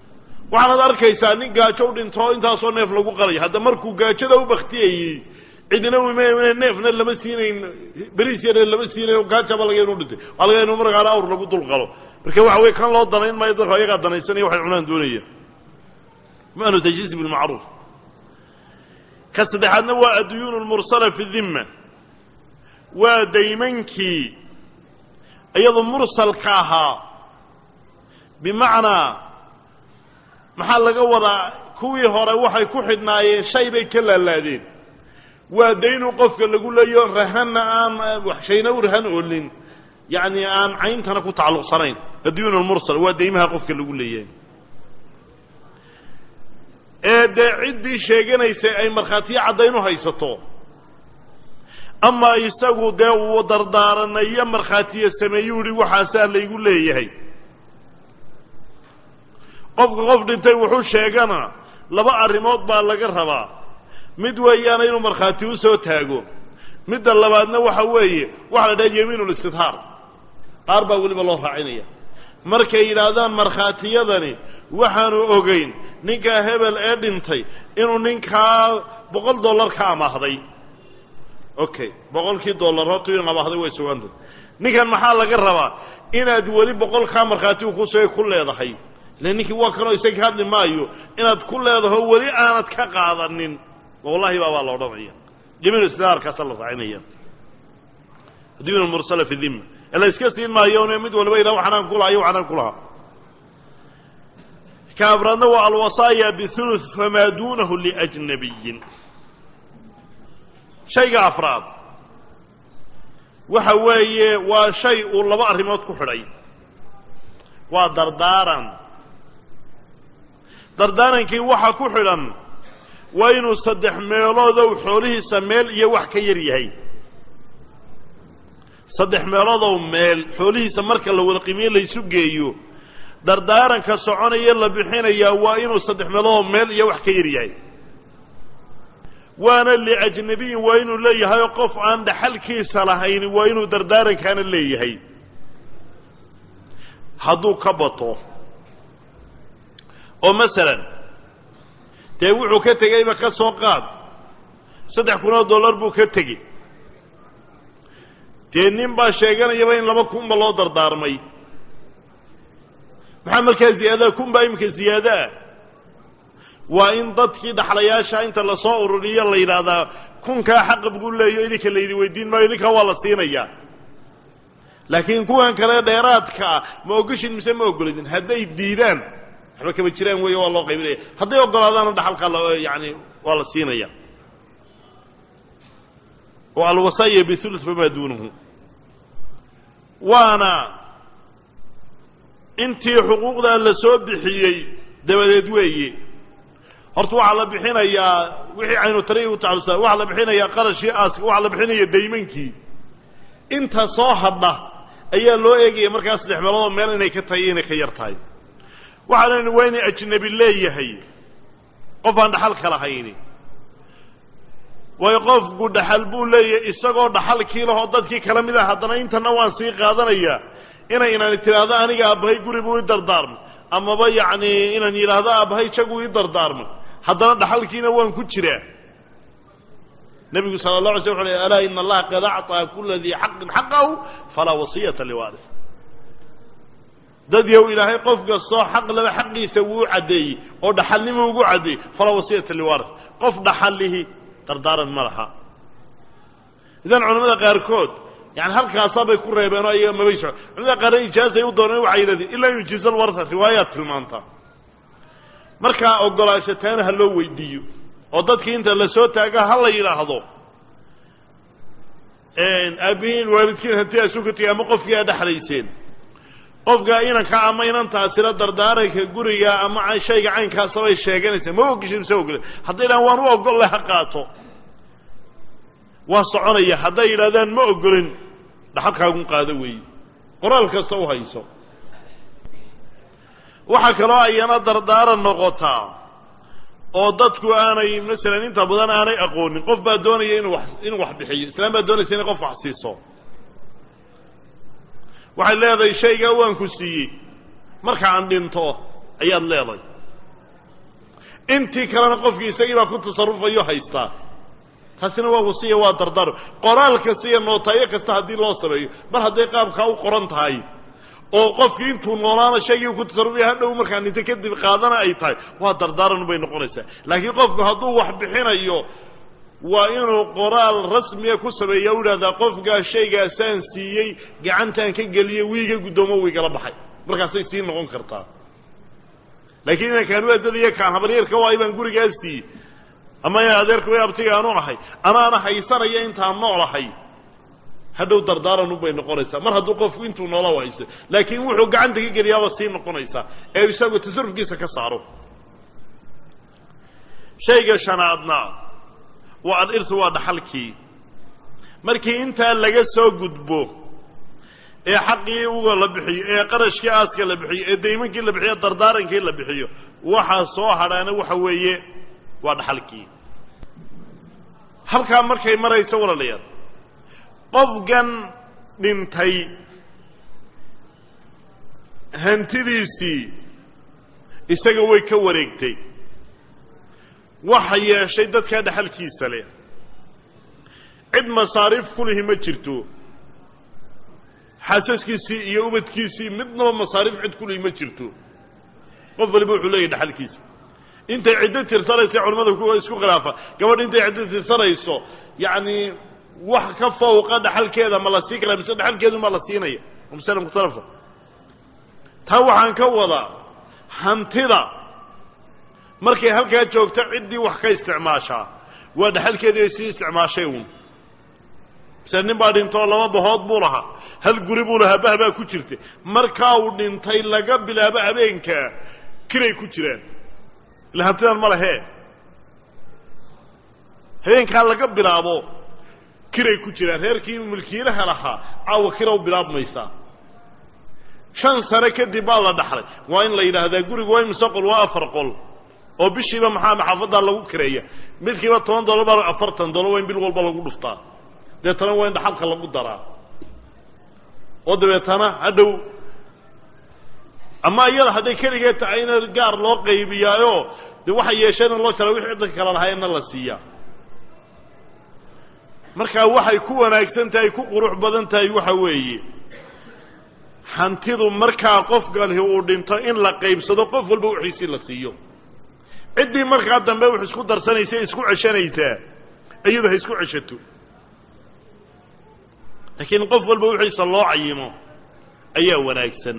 waxaad arkaysaa nin gaajo u dhinto inta soo neef lagu qalay hadda markuu gaajada u baqtiyay cidina weyme neefna lama siinayn bariis yar lama siinayn gaajaba laga inuu dhintay walaga inuu markaa awr lagu dulqalo marka waxa way kan loo danayn ma dadka ayaga danaysanay waxay cunaan doonayaan maanu tajhiz bil ma'ruf ka saddexaadna waa adyun al mursala fi dhimma waa daymanki ayadu mursalka ahaa bimaana maxaa laga wadaa kuwii hore waxay ku xidhnaayeen shay bay ka laalaadeen waa daynu qofka lagu leeyo rahana aan wax shayna u rahan oolin yaani aan ayntana ku tacalluqsanayn adyun al mursal waa daymaha qofka lagu leeyahay ee daacidi sheeganaysa ay marxaatiyo cadaynu haysato ama isagu dee uu dardaaranaya marxaatiyo sameeyuri waxa laygu leeyahay qofka qof dhintay wuxuu sheegana laba arimood baa laga rabaa mid weeyaan inuu marxaati u soo taago mid labaadna waxa weeye waxa la dhahay yamiinul istidhaar qaar baa waliba loo raacinaya markay yiraahdaan marxaatiyadani waxaanu ogeyn ninka hebel ee dhintay inuu ninka boqol dollar ka amaahday okay boqolkii dollar hortu inuu amaahday way sugan ninkan maxaa laga rabaa inaad wali boqol ka marxaati ku soo ku leedahay laakiin waa kale isaga hadli maayo inaad ku leedahay wali aanad ka qaadanin wallahi baba loo dhameeyo jamiil istidaar ka sal raacinaya adyun mursala fi dhimma ila iska siin maayo mid walba ila waxaan ku laayo waxaan ku laha كابرنا والوصايا بثلث فما دونه لأجنبي شيء أفراد وحوي وشيء لبا أرمات كحري ودردارا دردارا كي وحا كحرا وينو صدح ميلو ذو حوله سميل يوح كيريهي صدح ميلو ذو ميل حوله سمرك لو ذقيمين ليسوقيو dardaaran ka soconaya la bixinaya waa inuu saddex meelood meel iyo wax ka yar yahay waana li ajnabi waa inuu leeyahay qof aan dhaxalkiisa lahayn waa inuu dardaaran kana leeyahay haduu ka bato oo masalan tay wuxuu ka tagay ba ka soo qaad saddex kun oo dollar buu ka tagay teenin ba sheeganayaba in laba kun ba loo dardaarmay maxaa markaa ziyaada kun baa imka ziyaada waa in dadkii dhaxlayaasha inta la soo ururiyo la yiraahdaa kunka xaq buu leeyahay idinka leeydi weydiin maayo ninka waa la siinaya laakiin kuwan kale dheeraadka ma ogashin mise ma ogolidin haday diidaan waxba kama jiraan way waa loo qaybinaya haday ogolaadaan dhaxalka yaani waa la siinaya wa al wasaya bi thuluth fama dunuhu waana intii xuquuqda la soo bixiyay dabadeed weeye horta waxa la bixinayaa wixii aynu taray u tacallusa waxa la bixinayaa qarashii aas waxa la bixinayaa daymankii inta soo hadha ayaa loo eegay markaas saddex meelood meel inay ka tahay inay ka yar tahay waxaan weyni ajnabi leeyahay qof aan dhaxal kala hayni way qof gu dhaxal buu leeyahay isagoo dhaxalkii laho dadkii kala mid ah hadana intana waan sii qaadanayaa inay inaan tiraahdo aniga abahay guri buu i dardaarmay ama ba yaani inaan yiraahdo abahay jagu i dardaarmay hadana dhaxalkiina waan ku jiraa nabiga sallallahu alayhi wa sallam ala inna allaha qad a'ta kulli dhi haqqin haqqahu fala wasiyata liwarith dad yow ilaahay qofka soo xaq laba xaqiisa wuu cadeey oo dhaxalnimo ugu cadeey fala wasiyata liwarith qof dhaxalihi dardaaran malaha idan culimada qaar kood يعني هل كاسبي كورة بينه أيه ما بيشوا عندنا قرن إجازة يودونه وعينه إلا يجيز الورثة روايات المنطقة مركا أقول شتان هلو ويديو وضدك أنت اللي سوتها هلا يلاحظوا إن أبين والدكين هنتي أسوكتي أمقف يا دحريسين قف جاينا كعمين أنت أسير دردارك جوريا أما شيء عين كاسبي شيء جنسي ما هو كيش مسوي حتى لو أنا أقول له حقاته وصعوني حدا يرادان ما أقولن dhaxalkaagu qaado weey qoraal kasta oo hayso waxa kale oo ayana dardaaran noqotaa oo dadku aanay midalan inta badan aanay aqoonin qof baa doonaya inuu wax inuu wax bixiyo islaam baa doonaysa in qof wax siiso waxa leedahay shayga waan ku siiyay marka aan dhinto ayaad leedahay intii kalena qofkii isagii baa ku tasarufayo haysta taasina waa wasiya waa dardaro qoraal kasta iyo nootayo kasta haddii loo sameeyo mar hadday qaabkaa u qoran tahay oo qofkii intuu noolaana shaygii ku tasarrufiya hadhow markaa inta kadib qaadana ay tahay waa dardaaran bay noqonaysaa laakiin qofku hadduu wax bixinayo waa inuu qoraal rasmiya ku sameeya u idhahdaa qofkaa shaygaasaan siiyey gacantaan ka geliyey wiiga guddoomo wiigala baxay markaasay sii noqon kartaa laakiin inankaan u addadaya kaan habaryarka waay baan gurigaa siiyey ama adeerka way abtiga aanu ahay anaana haysanaya intaan noolahay hadhow dardaaran bay noqonaysaa mar hadduu qofku intuu noola haysto laakiin wuxuu gacanta ka geliyaaba sii noqonaysaa ee isagoo tasarrufkiisa ka saaro shayga shanaadna waa al-irth waa dhaxalkii markii intaa laga soo gudbo ee xaqii uga la bixiyo ee qarashkii aaska la bixiyo ee daymankii la bixiyo dardaarankii la bixiyo waxa soo hadhaana waxa weeye waa dhaxalkii halkaa markay marayso walaalayaal qofkan dhintay hantidiisii isaga way ka wareegtay waxa yeeshay dadkaa dhaxalkiisa leh cid masaariif ku lihi ma jirto xaasaskiisii iyo ubadkiisii midnaba masaariif cid ku lihi ma jirto qof waliba wuxuu leeyahay dhaxalkiisa intay ciddo tirsanaysa culimmadu ku isku khilaafa gabadh intay ciddo tirsanayso yacni wax ka fawqa dhaxalkeeda ma la sii karaa mise dhaxalkeedu ma la siinaya masale mukhtalafa taa waxaan ka wadaa hantida markay halkaa joogto ciddii wax ka isticmaashaa waa dhaxalkeedii ay sii isticmaashay uun mise nin baa dhintoo laba bahood buu lahaa hal guri buu lahaa bah baa ku jirtay markaa uu dhintay laga bilaabo habeenkaa kiray ku jiraan ila hantidan ma lehee habeenkaa laga bilaabo kiray ku jiraan reerkii mulkiilaha lahaa caawa kira u bilaabmaysaa shan sane kadib baa la dhaxlay waa in la yidhaahdaa gurigu waa imise qol waa afar qol oo bishiiba maxaa maxaafaddaa lagu kireeya midkiiba toban dollar baa afartan dollar waa in bil walba lagu dhuftaa deetana waa in dhaxalka lagu daraa oo dabeetana hadhow ama iyada hadday keligee tahay in gaar loo qaybiyaayo dee waxay yeesheen in loo jala wixii dadka kale lahaayeenna la siiyaa markaa waxay ku wanaagsan tahay ku qurux badan tahay waxa weeye hantidu markaa qofkani uu dhinto in la qaybsado qof walba wixiisii la siiyo ciddii markaa dambe wax isku darsanaysa isku ceshanaysaa iyadu ha isku ceshato laakiin qof walba wixiisa loo cayimo ayaa wanaagsan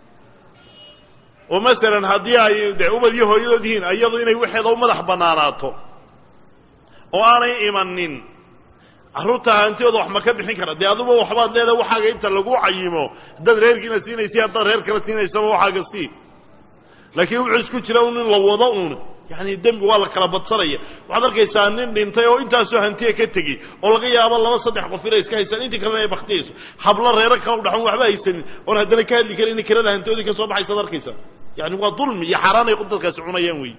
oo masalan haddii ay dee ubad iyo hooyadood yihiin iyadu inay waxeeda u madax bannaanaato oo aanay imanin carruurta hantidooda wax ma ka bixin kara dee aduba waxbaad leedahay waxaaga inta lagu cayimo haddaad reerkiina siinaysi haddaad reer kala siinaysaba waxaaga sii laakiin wuxuu isku jira un in la wado uun yacni dembi waa la kala badsanaya waxaad arkaysaa nin dhintay oo intaasoo hantiya ka tegey oo laga yaabo laba saddex qof inay iska haysaan intii kalena ay baktiyayso hablo reero kala udhaxan waxba haysanin oon haddana ka hadli karin in kirada hantidoodii ka soo baxaysaad arkaysaa yani waa dulmi iyo xaaraan ay dadkaasi cunayaan wey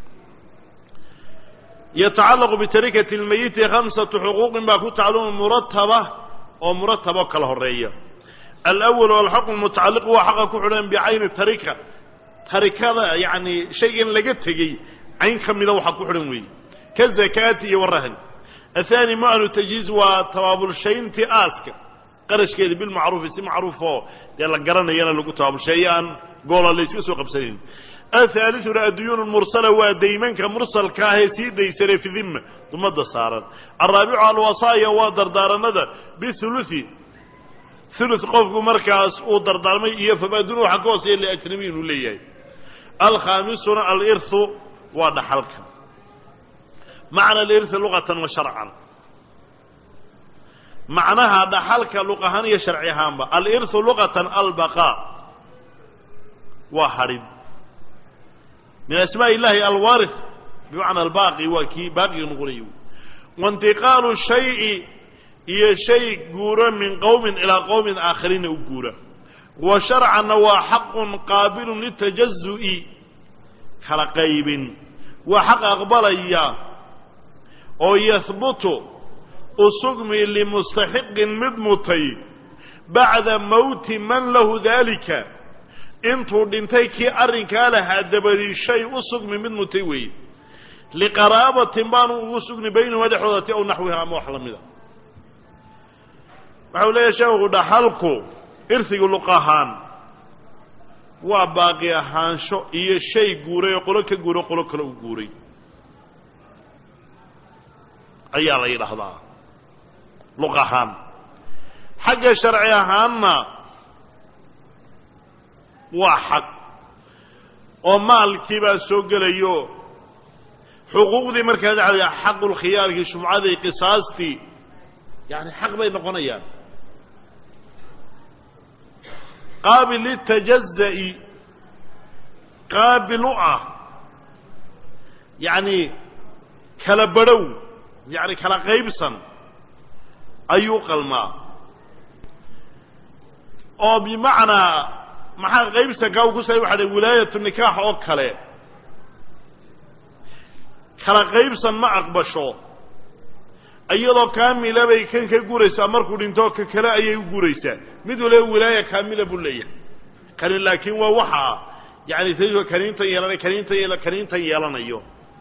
yatacallaqu bitarikati lmayiti khamsatu xuquuqin baa ku tacaluma murataba oo murataba kala horeeya alأwalu alxaqu lmutacalliqu waa xaqa ku xidhan bicayni tarika tarikada yani shaygan laga tegey cayn ka mida waxaa ku xidhan weeye ka zakaati iyo warahni athani macnu tajhiiz waa tabaabulshayntii aaska qarashkeeda bilmacruufi si macruufoo dee la garanayana lagu tabaabulsheeyo aan goola la yska soo qabsanayn athaalithuna adduyuun mursala waa daymanka mursalka ahee sii daysanee fi dimma dumadda saaran alraabicu alwasaaya waa dardaaranada bihuluthi hulus qofku markaas uu dardaarmay iyo fabaadunu waxa ka hooseeya liajnabi inuu leeyahay alkhaamisuna alirthu waa dhaxalka macna alirthi luqatan wa sharcan macnaha dhaxalka luq ahaan iyo sharci ahaanba alirthu luqatan albaqaa waa hadhid min asmaaء illahi alwaarith bimacna albaaqi waa kii baaqiga noqonayo waintiqaalu shayi iyo shay guura min qowmin ilaa qowmin aakhariina u guura wa sharcanna waa xaqun qaabilun litajazu'i kala qaybin waa xaq aqbalaya oo yahbutu u sugmi limustaxiqin mid mutay bacda mawti man lahu daalika intuu dhintay kii arrinkaa lahaa dabadii shay u sugmi mid mutay weeye liqaraabatin baanu ugu sugni baynahuma dhexdoodati aw naxwiha ama wax la mida waxa uu leeyahay sheekhu dhaxalku irsigu luq ahaan waa baaqi ahaansho iyo shay guuray oo qolo ka guuro qolo kale u guuray ayaa la yidhaahdaa luq ahaan xagga sharci ahaanna waa xaq oo maalkii baa soo gelayo xuquuqdii markaa dhacday xaqulkhiyaarkii shufcadii qisaastii yani xaq bay noqonayaan qaabil litajaza'i qaabil u ah yacni kala badhow yacni kala qaybsan ayuu qalmaa oo bimacnaa maxaa qaybsankaa uu ku say waxa dha wilaayatu nikaax oo kale kala qaybsan ma aqbasho iyadoo kaamila bay kan ka guraysaa markuu dhinto ka kale ayay u guraysaa mid waliba wilaaya kaamila buu leeyahay kani laakiin waa waxaa yani taywa kaniintan yeelanay kaniintan yeela kaniintan yeelanayo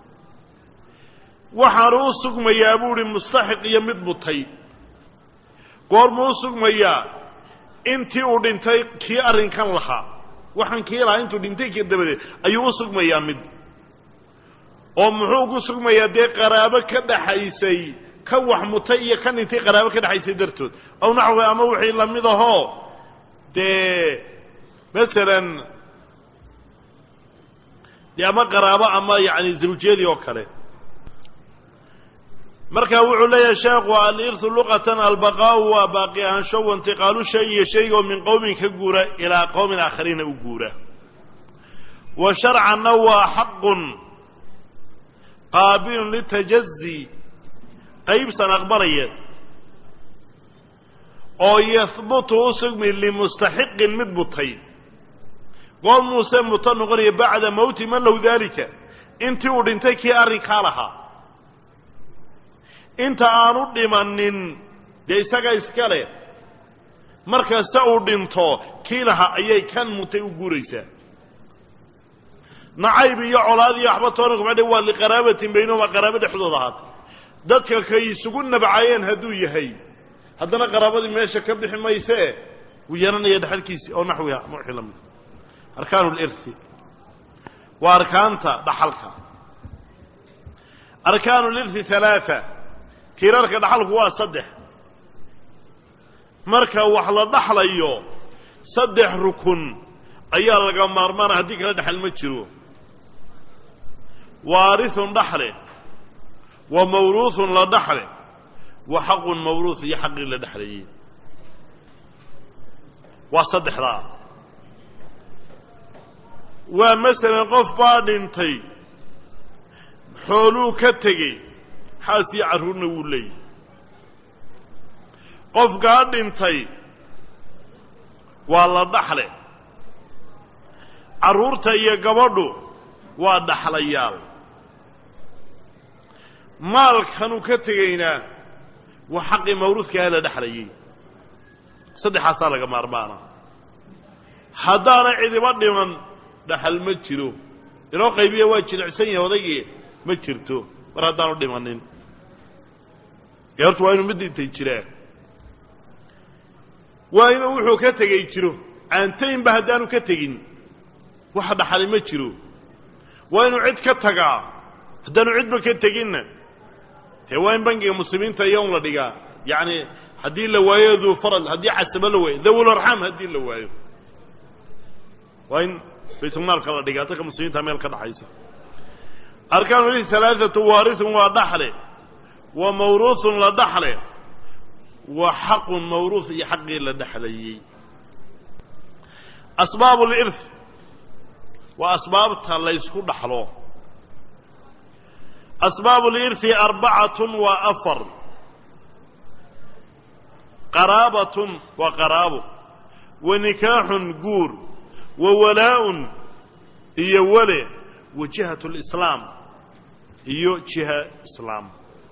waxaanu u sugmayaa buu ihi mustaxiq iyo mid mutay goormuu u sugmayaa intii uu dhintay kii arrinkan lahaa waxaan kii lahaa intuu dhintay kii dabadeed ayuu u sugmayaa mid oo muxuu ku sugmayaa dee qaraabo ka dhaxaysay kan wax mutay iyo kan dhintay qaraabo ka dhaxaysay dartood aw naxwi ama wixii la mid ahoo dee masalan dee ama qaraabo ama yacni zawjiyadii oo kale markaa wuxuu leeyahay sheekhu alirhu luqatan albaqaau waa baaqi ahaansho waintiqaalu shay iyo shaygoo min qowmin ka guura ilaa qowmin aakhariina u guura wa sharcanna waa xaqun qaabilun litajazi qaybsan aqbalaya oo yahbutu u sugmi limustaxiqin mid mutay goor muuse muta noqonaya bacda mowti man low daalika intii uu dhintay kii arrinkaa lahaa inta aanu dhimanin dee isaga iska leh markasta uu dhinto kii lahaa ayay kan mutay u guuraysaa nacayb iyo colaad iyo waxba toona kuma dhe waa liqaraabatin baynahuma qaraabo dhexdooda ahaatay dadka kay isugu nabcayeen hadduu yahay haddana qaraabadii meesha ka bixi maysee wuu yeelanaya dhaxalkiisii oo naxwiha ama wixii la mida arkaanu lirthi waa arkaanta dhaxalka arkaanu lirthi halaaa tiirarka dhaxalku waa saddex marka wax la dhaxlayo saddex rukun ayaa laga maarmaana haddii kala dhaxal ma jiro waarithun dhaxle wa mawruuthun la dhaxle wa xaqun mawruuth iyo xaqii la dhexlayey waa saddexdaa waa masalan qof baa dhintay xooluu ka tegey xaas iyo carruurna wuu leeyahy qofkaa dhintay waa la dhaxle carruurta iyo gabadhu waa dhaxlayaal maalkanuu ka tegaynaa waa xaqii mawruudkaha la dhexlayey saddexaasaa laga maarmaana haddaana cidiba dhiman dhaxal ma jiro inoo qaybiya waa jilicsan yahay odaygii ma jirto mar haddaanu dhimanin ee horta waa inuu mid dhintay jiraa waa inuu wuxuu ka tegay jiro caantaynba haddaanu ka tegin waxa dhaxali ma jiro waa inuu cid ka tagaa haddaanu cidba ka teginna dee waa in bangiga muslimiinta iyo un la dhigaa yacni haddii la waayo duu farad haddii casabo la waayo dawul arxaam haddii la waayo waa in baytulmaalka la dhigaa dadka muslimiinta meel ka dhaxaysa arkaanu lihi alaaatu waarithun waa dhaxle wa mawruuthun la dhaxle wa xaqun mawruuth iyo xaqii la dhexlayey asbaabu lirth waa asbaabta laysku dhaxlo asbaabu lirthi arbacatun waa afar qaraabatun waa qaraabo wa nikaaxun guur wa walaa'un iyo wale wa jihatu lislaam iyo jiha islaam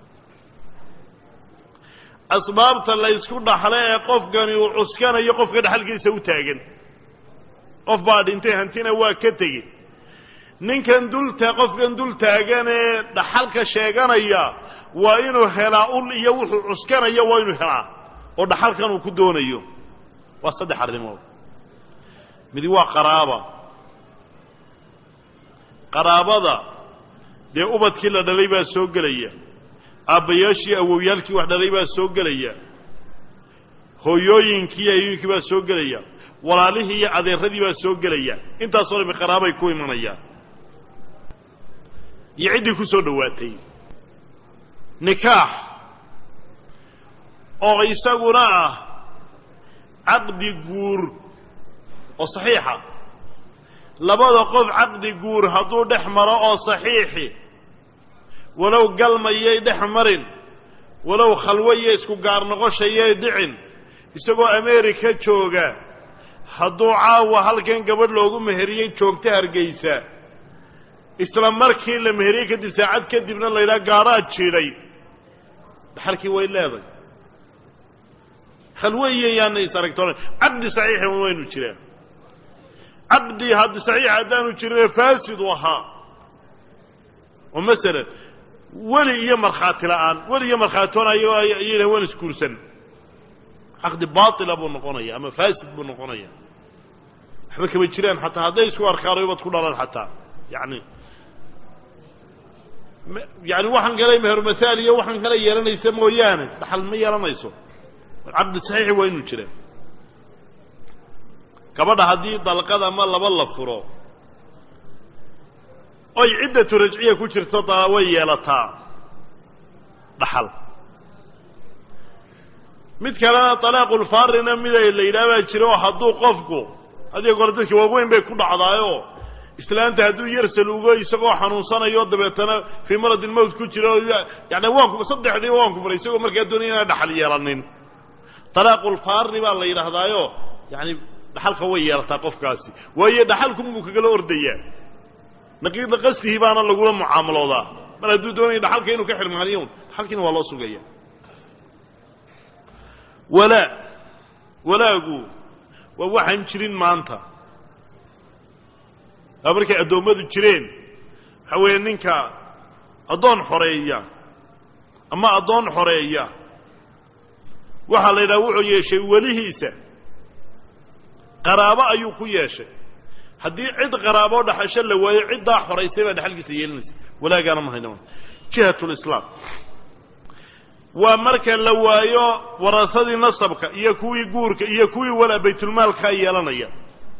asbaabta laysku dhaxlo ee qofkani uu cuskanayo qofka dhaxalkiisa u taagan qof baa dhintay hantina waa ka tegey ninkan dulta qofkan dul taagan ee dhaxalka sheeganaya waa inuu helaa ul iyo wuxuu cuskanaya waa inuu helaa oo dhaxalkan uu ku doonayo waa saddex arrimood mid waa qaraaba qaraabada dee ubadkii la dhalay baa soo gelaya aabbayaashii awowyaalkii wax dhalay baa soo gelaya hooyooyinkii ayooyinkii baa soo gelaya walaalihii iyo adeeradii baa soo gelaya intaasoo dhammi qaraabay ku imanayaan iyo ciddii ku soo dhowaatay nikaax oo isaguna ah caqdi guur oo saxiixa labada qof caqdi guur hadduu dhex maro oo saxiixi walow galmayay dhex marin walow khalwaya isku gaar noqoshayay dhicin isagoo ameerika jooga hadduu caawa halkan gabadh loogu meheriyey joogta hargeysa isla markii la meheriyey kadib saacad kadibna la yidhaha gaadhaad jiidhay dhaxalkii way leeday khalwaya yaana is aragtoona caqdi saxiixa waynu jiraa caqdi haddi saxiixa haddaanu jirine faasid u ahaa oo masalan weli iyo markhaati la'aan weli iyo markhaatoonayo ayayna waan isguursan caqdi baatila buu noqonaya ama faasid buu noqonaya waxba kama jiraan xataa hadday isku arkaan ubad ku dhalan xataa yani yani waxaan galay meher masaal iyo waxaan kala yeelanaysa mooyaane dhaxal ma yeelanayso caqdi saxiixi waa inuu jiraa gabadha haddii dalqad ama laba la furo oy ciddatu rajciya ku jirto daa way yeelataa dhaxal mid kalena talaaqulfaarina mida la yidhaha baa jira oo hadduu qofku adiga gore dadka waaweyn bay ku dhacdaayoo islaanta hadduu yarsalugo isagoo xanuunsanayo dabeetana fii maradil mawt ku jiro yani waan ku saddexdiiba waan ku furay isagoo markaa doonaya inaan dhaxal yeelanin talaaqulfaari baa la yidhaahdaayo yani dhaxalka way yeelataa qofkaasi waayo dhaxalkunbuu kagala ordayaa naqiida qasdihii baana lagula mucaamaloodaa mar hadduu doonaya dhaxalka inuu ka xirmaaniyo dhaxalkiina waa loo sugaya walaa walaagu waa waxaan jirin maanta waa markay addoommadu jireen waxaa weeye ninka addoon xoreeya ama addoon xoreeya waxaa la yidhaha wuxuu yeeshay welihiisa qaraabo ayuu ku yeeshay haddii cid qaraaboo dhaxasho la waayo ciddaa xoraysay baa dhaxalkiisa yeelinaysa walaagaana ma hayna jihat lislaam waa marka la waayo warasadii nasabka iyo kuwii guurka iyo kuwii walaa baytulmaalkaa yeelanaya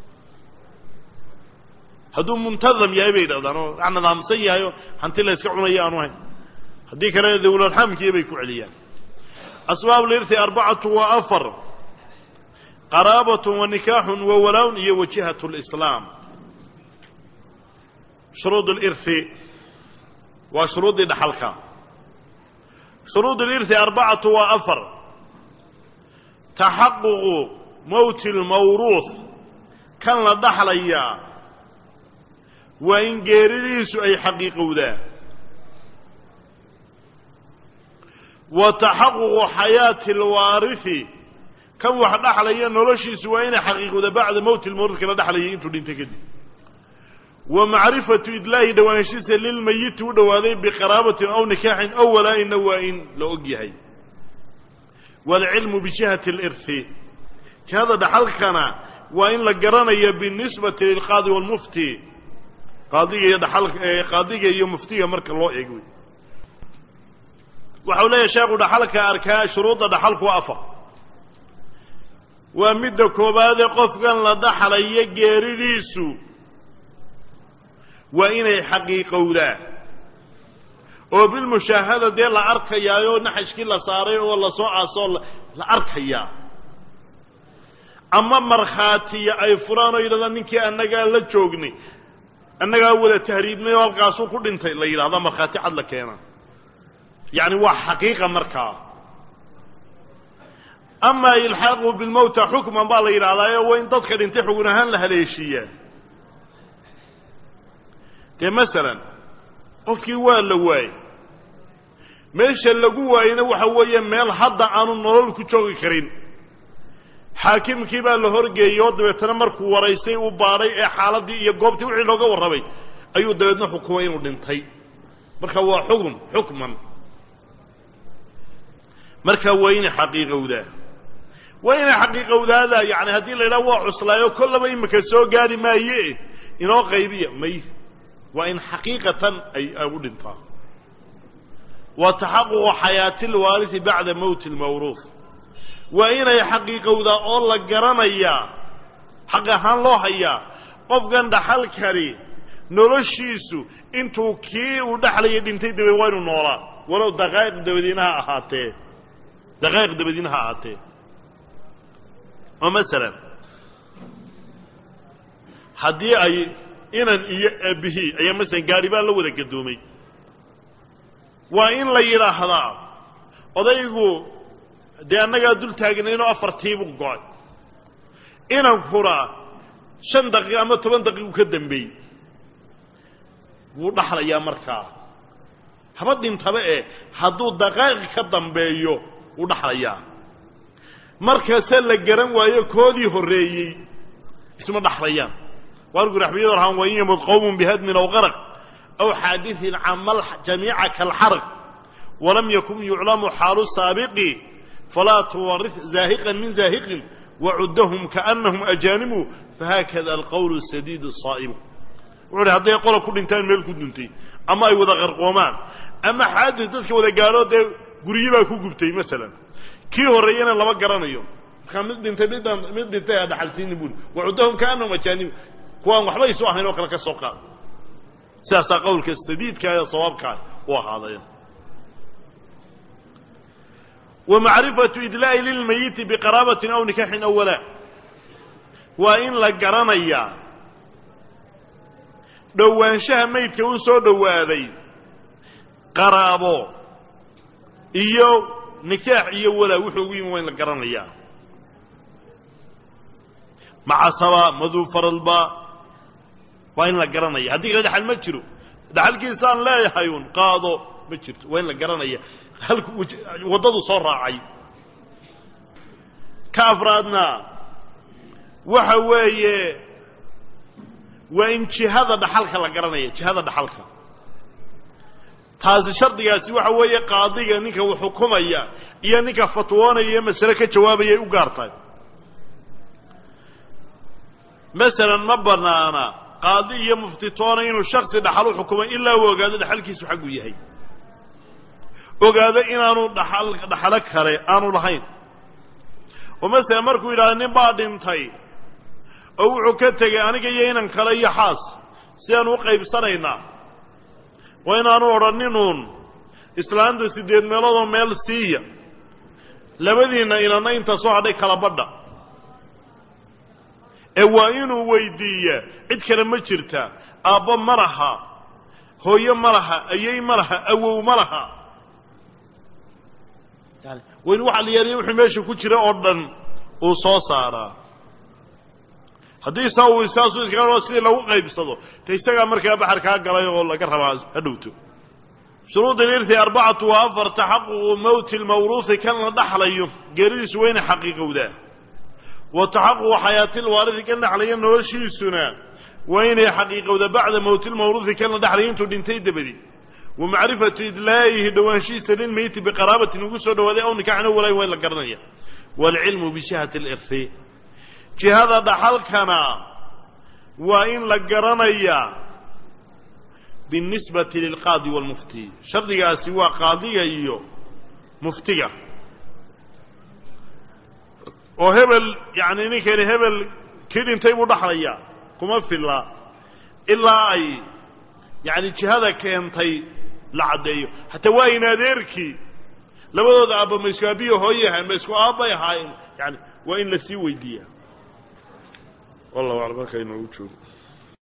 hadduu muntadam yahay bay yidhahdaan oo wax nidaamsan yahay oo hanti la yska cunayo aanu hayn haddii kale dawlarxamkii bay ku celiyaan asbaab lirthi arbacatu wa afar qaraabatun wa nikaaxun wa walawn iyo wajihatu lislaam shuruud lirthi waa shuruuddii dhaxalka shuruud lirthi arbacatu wa afar taxaququ mowti lmawruuh kan la dhaxlayaa waa in geeridiisu ay xaqiiqowdaa wa taxaququ xayaati alwaarihi kan wax dhaxlaya noloshiisu waa inay xaqiiqowdaa bacda mowti lmawruuh la dhaxlayay intuu dhintay kadib wa macrifatu idlaahi dhowaanshiisa lilmayiti u dhowaaday biqaraabatin aw nikaaxin aw walaa-inna waa in la og yahay waalcilmu bijihati alirthi jihada dhaxalkana waa in la garanayo binisbati lilqaadi waalmufti qaadiga iyo dhaxalka qaadiga iyo muftiga marka loo eego waxa uu leeyahay sheekhu dhaxalka arkaa shuruudda dhaxalku waa afar waa midda koobaadee qofkan la dhaxlayo geeridiisu waa inay xaqiiqowdaa oo bilmushaahada dee la arkayaayo naxashkii la saaray oo lasoo aasoo la arkayaa ama markhaatiya ay furaan oo yidhahdaan ninkii annagaa la joognay annagaa wada tahriibnay oo halkaasuu ku dhintay la yidhahda markhaati cad la keena yacni waa xaqiiqa markaa amaa ilxaaqu bilmowta xukman baa la yidhahdaayo waa in dadka dhintay xugun ahaan la haleeshiiyaa dee masalan qofkii waa la waayey meesha lagu waayeyna waxa weeye meel hadda aanu nolol ku joogi karin xaakimkii baa la horgeeyey oo dabeetana markuu waraysay u baadhay ee xaaladdii iyo goobtii wixii looga warramay ayuu dabeedna xukumay inuu dhintay marka waa xukun xukman marka waa inay xaqiiqowdaa waa inay xaqiiqowdaada yani haddii la yidhaha waa cuslaayo kollaba imika soo gaari maaye inoo qaybiya may waa in xaqiiqatan ay u dhintaa wa taxaququ xayaati alwaarithi bacda mowti almawruuth waa inay xaqiiqowdaa oo la garanayaa xaq ahaan loo hayaa qofkan dhaxalkani noloshiisu intuu kii uu dhaxlayay dhintay dabeed waa inuu noolaa walow daqaa'iq dabadiina ha ahaatee daqaa'iq dabadiina ha ahaatee oo masalan haddii ay inan iyo aabihii ayaa masalan gaari baa la wada gadoomay waa in la yidhaahdaa odaygu dee annagaa dul taagnaynoo afartiibu go-ay inankuna shan daqiiq ama toban daqiiqu ka dambeeyey wuu dhaxlayaa markaa haba dhintaba ee hadduu daqaa'iq ka dambeeyo wuu dhaxlayaa markaase la garan waayo koodii horreeyey isma dhaxlayaan waargu raxbiyadu rahaan wa in yamud qowmun bihadmin aw qaraq aw xaadiثin camal jamiica kalxarq walam yakun yuclamu xaalu saabiqi falaa tuwarih zaahiqan min zaahiqin wacuddahum kaanahum ajaanimu fahaakada alqowlu sadiid saa'imu wuxuu hi hadday qola ku dhintaan meel ku duntay ama ay wada qarqoomaan ama xaadis dadka wada gaadho dee guryo baa ku gubtay masalan kii horreeyana lama garanayo markaa mid dhintay midaan mid dhintay ha dhaxalsiini buuri wacuddahum kaanahum ajaanimu kuwaan waxba isu ahayn oo kale ka soo qaad sidaasaa qowlka sadiidka ee sawaabkaa u ahaadeen wa macrifatu idlaa'i lilmayiti biqaraabatin aw nikaaxin aw walaa waa in la garanayaa dhowaanshaha maydka u soo dhowaaday qaraabo iyo nikaax iyo walaa wuxuu ugu yimi waa in la garanayaa macasaba maduufaralba waa in la garanaya haddii kale dhaxal ma jiro dhaxalkiisaan leeyahay un qaado ma jirto waa in la garanaya halku waddadu soo raacay ka afraadna waxa weeye waa in jihada dhaxalka la garanaya jihada dhaxalka taasi shardigaasi waxa weeye qaadiga ninka uu xukumaya iyo ninka fatwoonaya iyo masale ka jawaabaya ay u gaartahay masalan ma banaana qaadi iyo muftitoona inuu shaksi dhaxal u xukumay ilaa uu ogaado dhaxalkiisu xaggu yahay ogaado inaanu dhaxal dhaxalo kale aanu lahayn oo masalan markuu yidhahdo nin baa dhintay oo wuxuu ka tegay aniga iyo inan kale iyo xaas sidaanu u qaybsanaynaa waa inaanu odhaninun islaanta siddeed meeloodoo meel siiya labadiinna inanna inta soo hadhay kala badha ee waa inuu weydiiyaa cid kale ma jirta aabbo ma laha hooyo ma laha ayay ma laha awow ma laha yani waa in waxa la yeelaya wuxuu meesha ku jira oo dhan uu soo saaraa haddii saa uu saasuu iskaga sidii lagu qaybsado ta isagaa markaa baxar kaa galay oo laga rabaa ha dhowto shuruud alirthi arbacatu wa afar taxaququ mowti lmawruuhi kan la dhaxlayo geeridiisu waa inay xaqiiqowdaa wa taxaququ xayaati lwaarithi kan dhaxlaya noloshiisuna waa inay xaqiiqowda bacda mowti lmawruuhi kan la dhaxlaya intuu dhintay dabadi wa macrifatu idlaa'ihi dhowaanshihiisa lilmeyti biqaraabatin ugu soo dhawaaday aw nikaxin aw walaayin waa in la garanaya waalcilmu bishihati alirthi jihada dhaxalkana waa in la garanayaa binisbati lilqaadi waalmufti shardigaasi waa qaadiga iyo muftiga oo hebel yani ninkani hebel kii dhintay buu dhaxlayaa kuma filla ilaa ay yani jihada keentay la caddeeyo hataa waa in adeerkii labadooda aabba ma isku aabbiyo hooye ahayn ma isku aabbay ahaayeen yani waa in la sii weydiiyaa wallahu aclam markaa inoogu joogo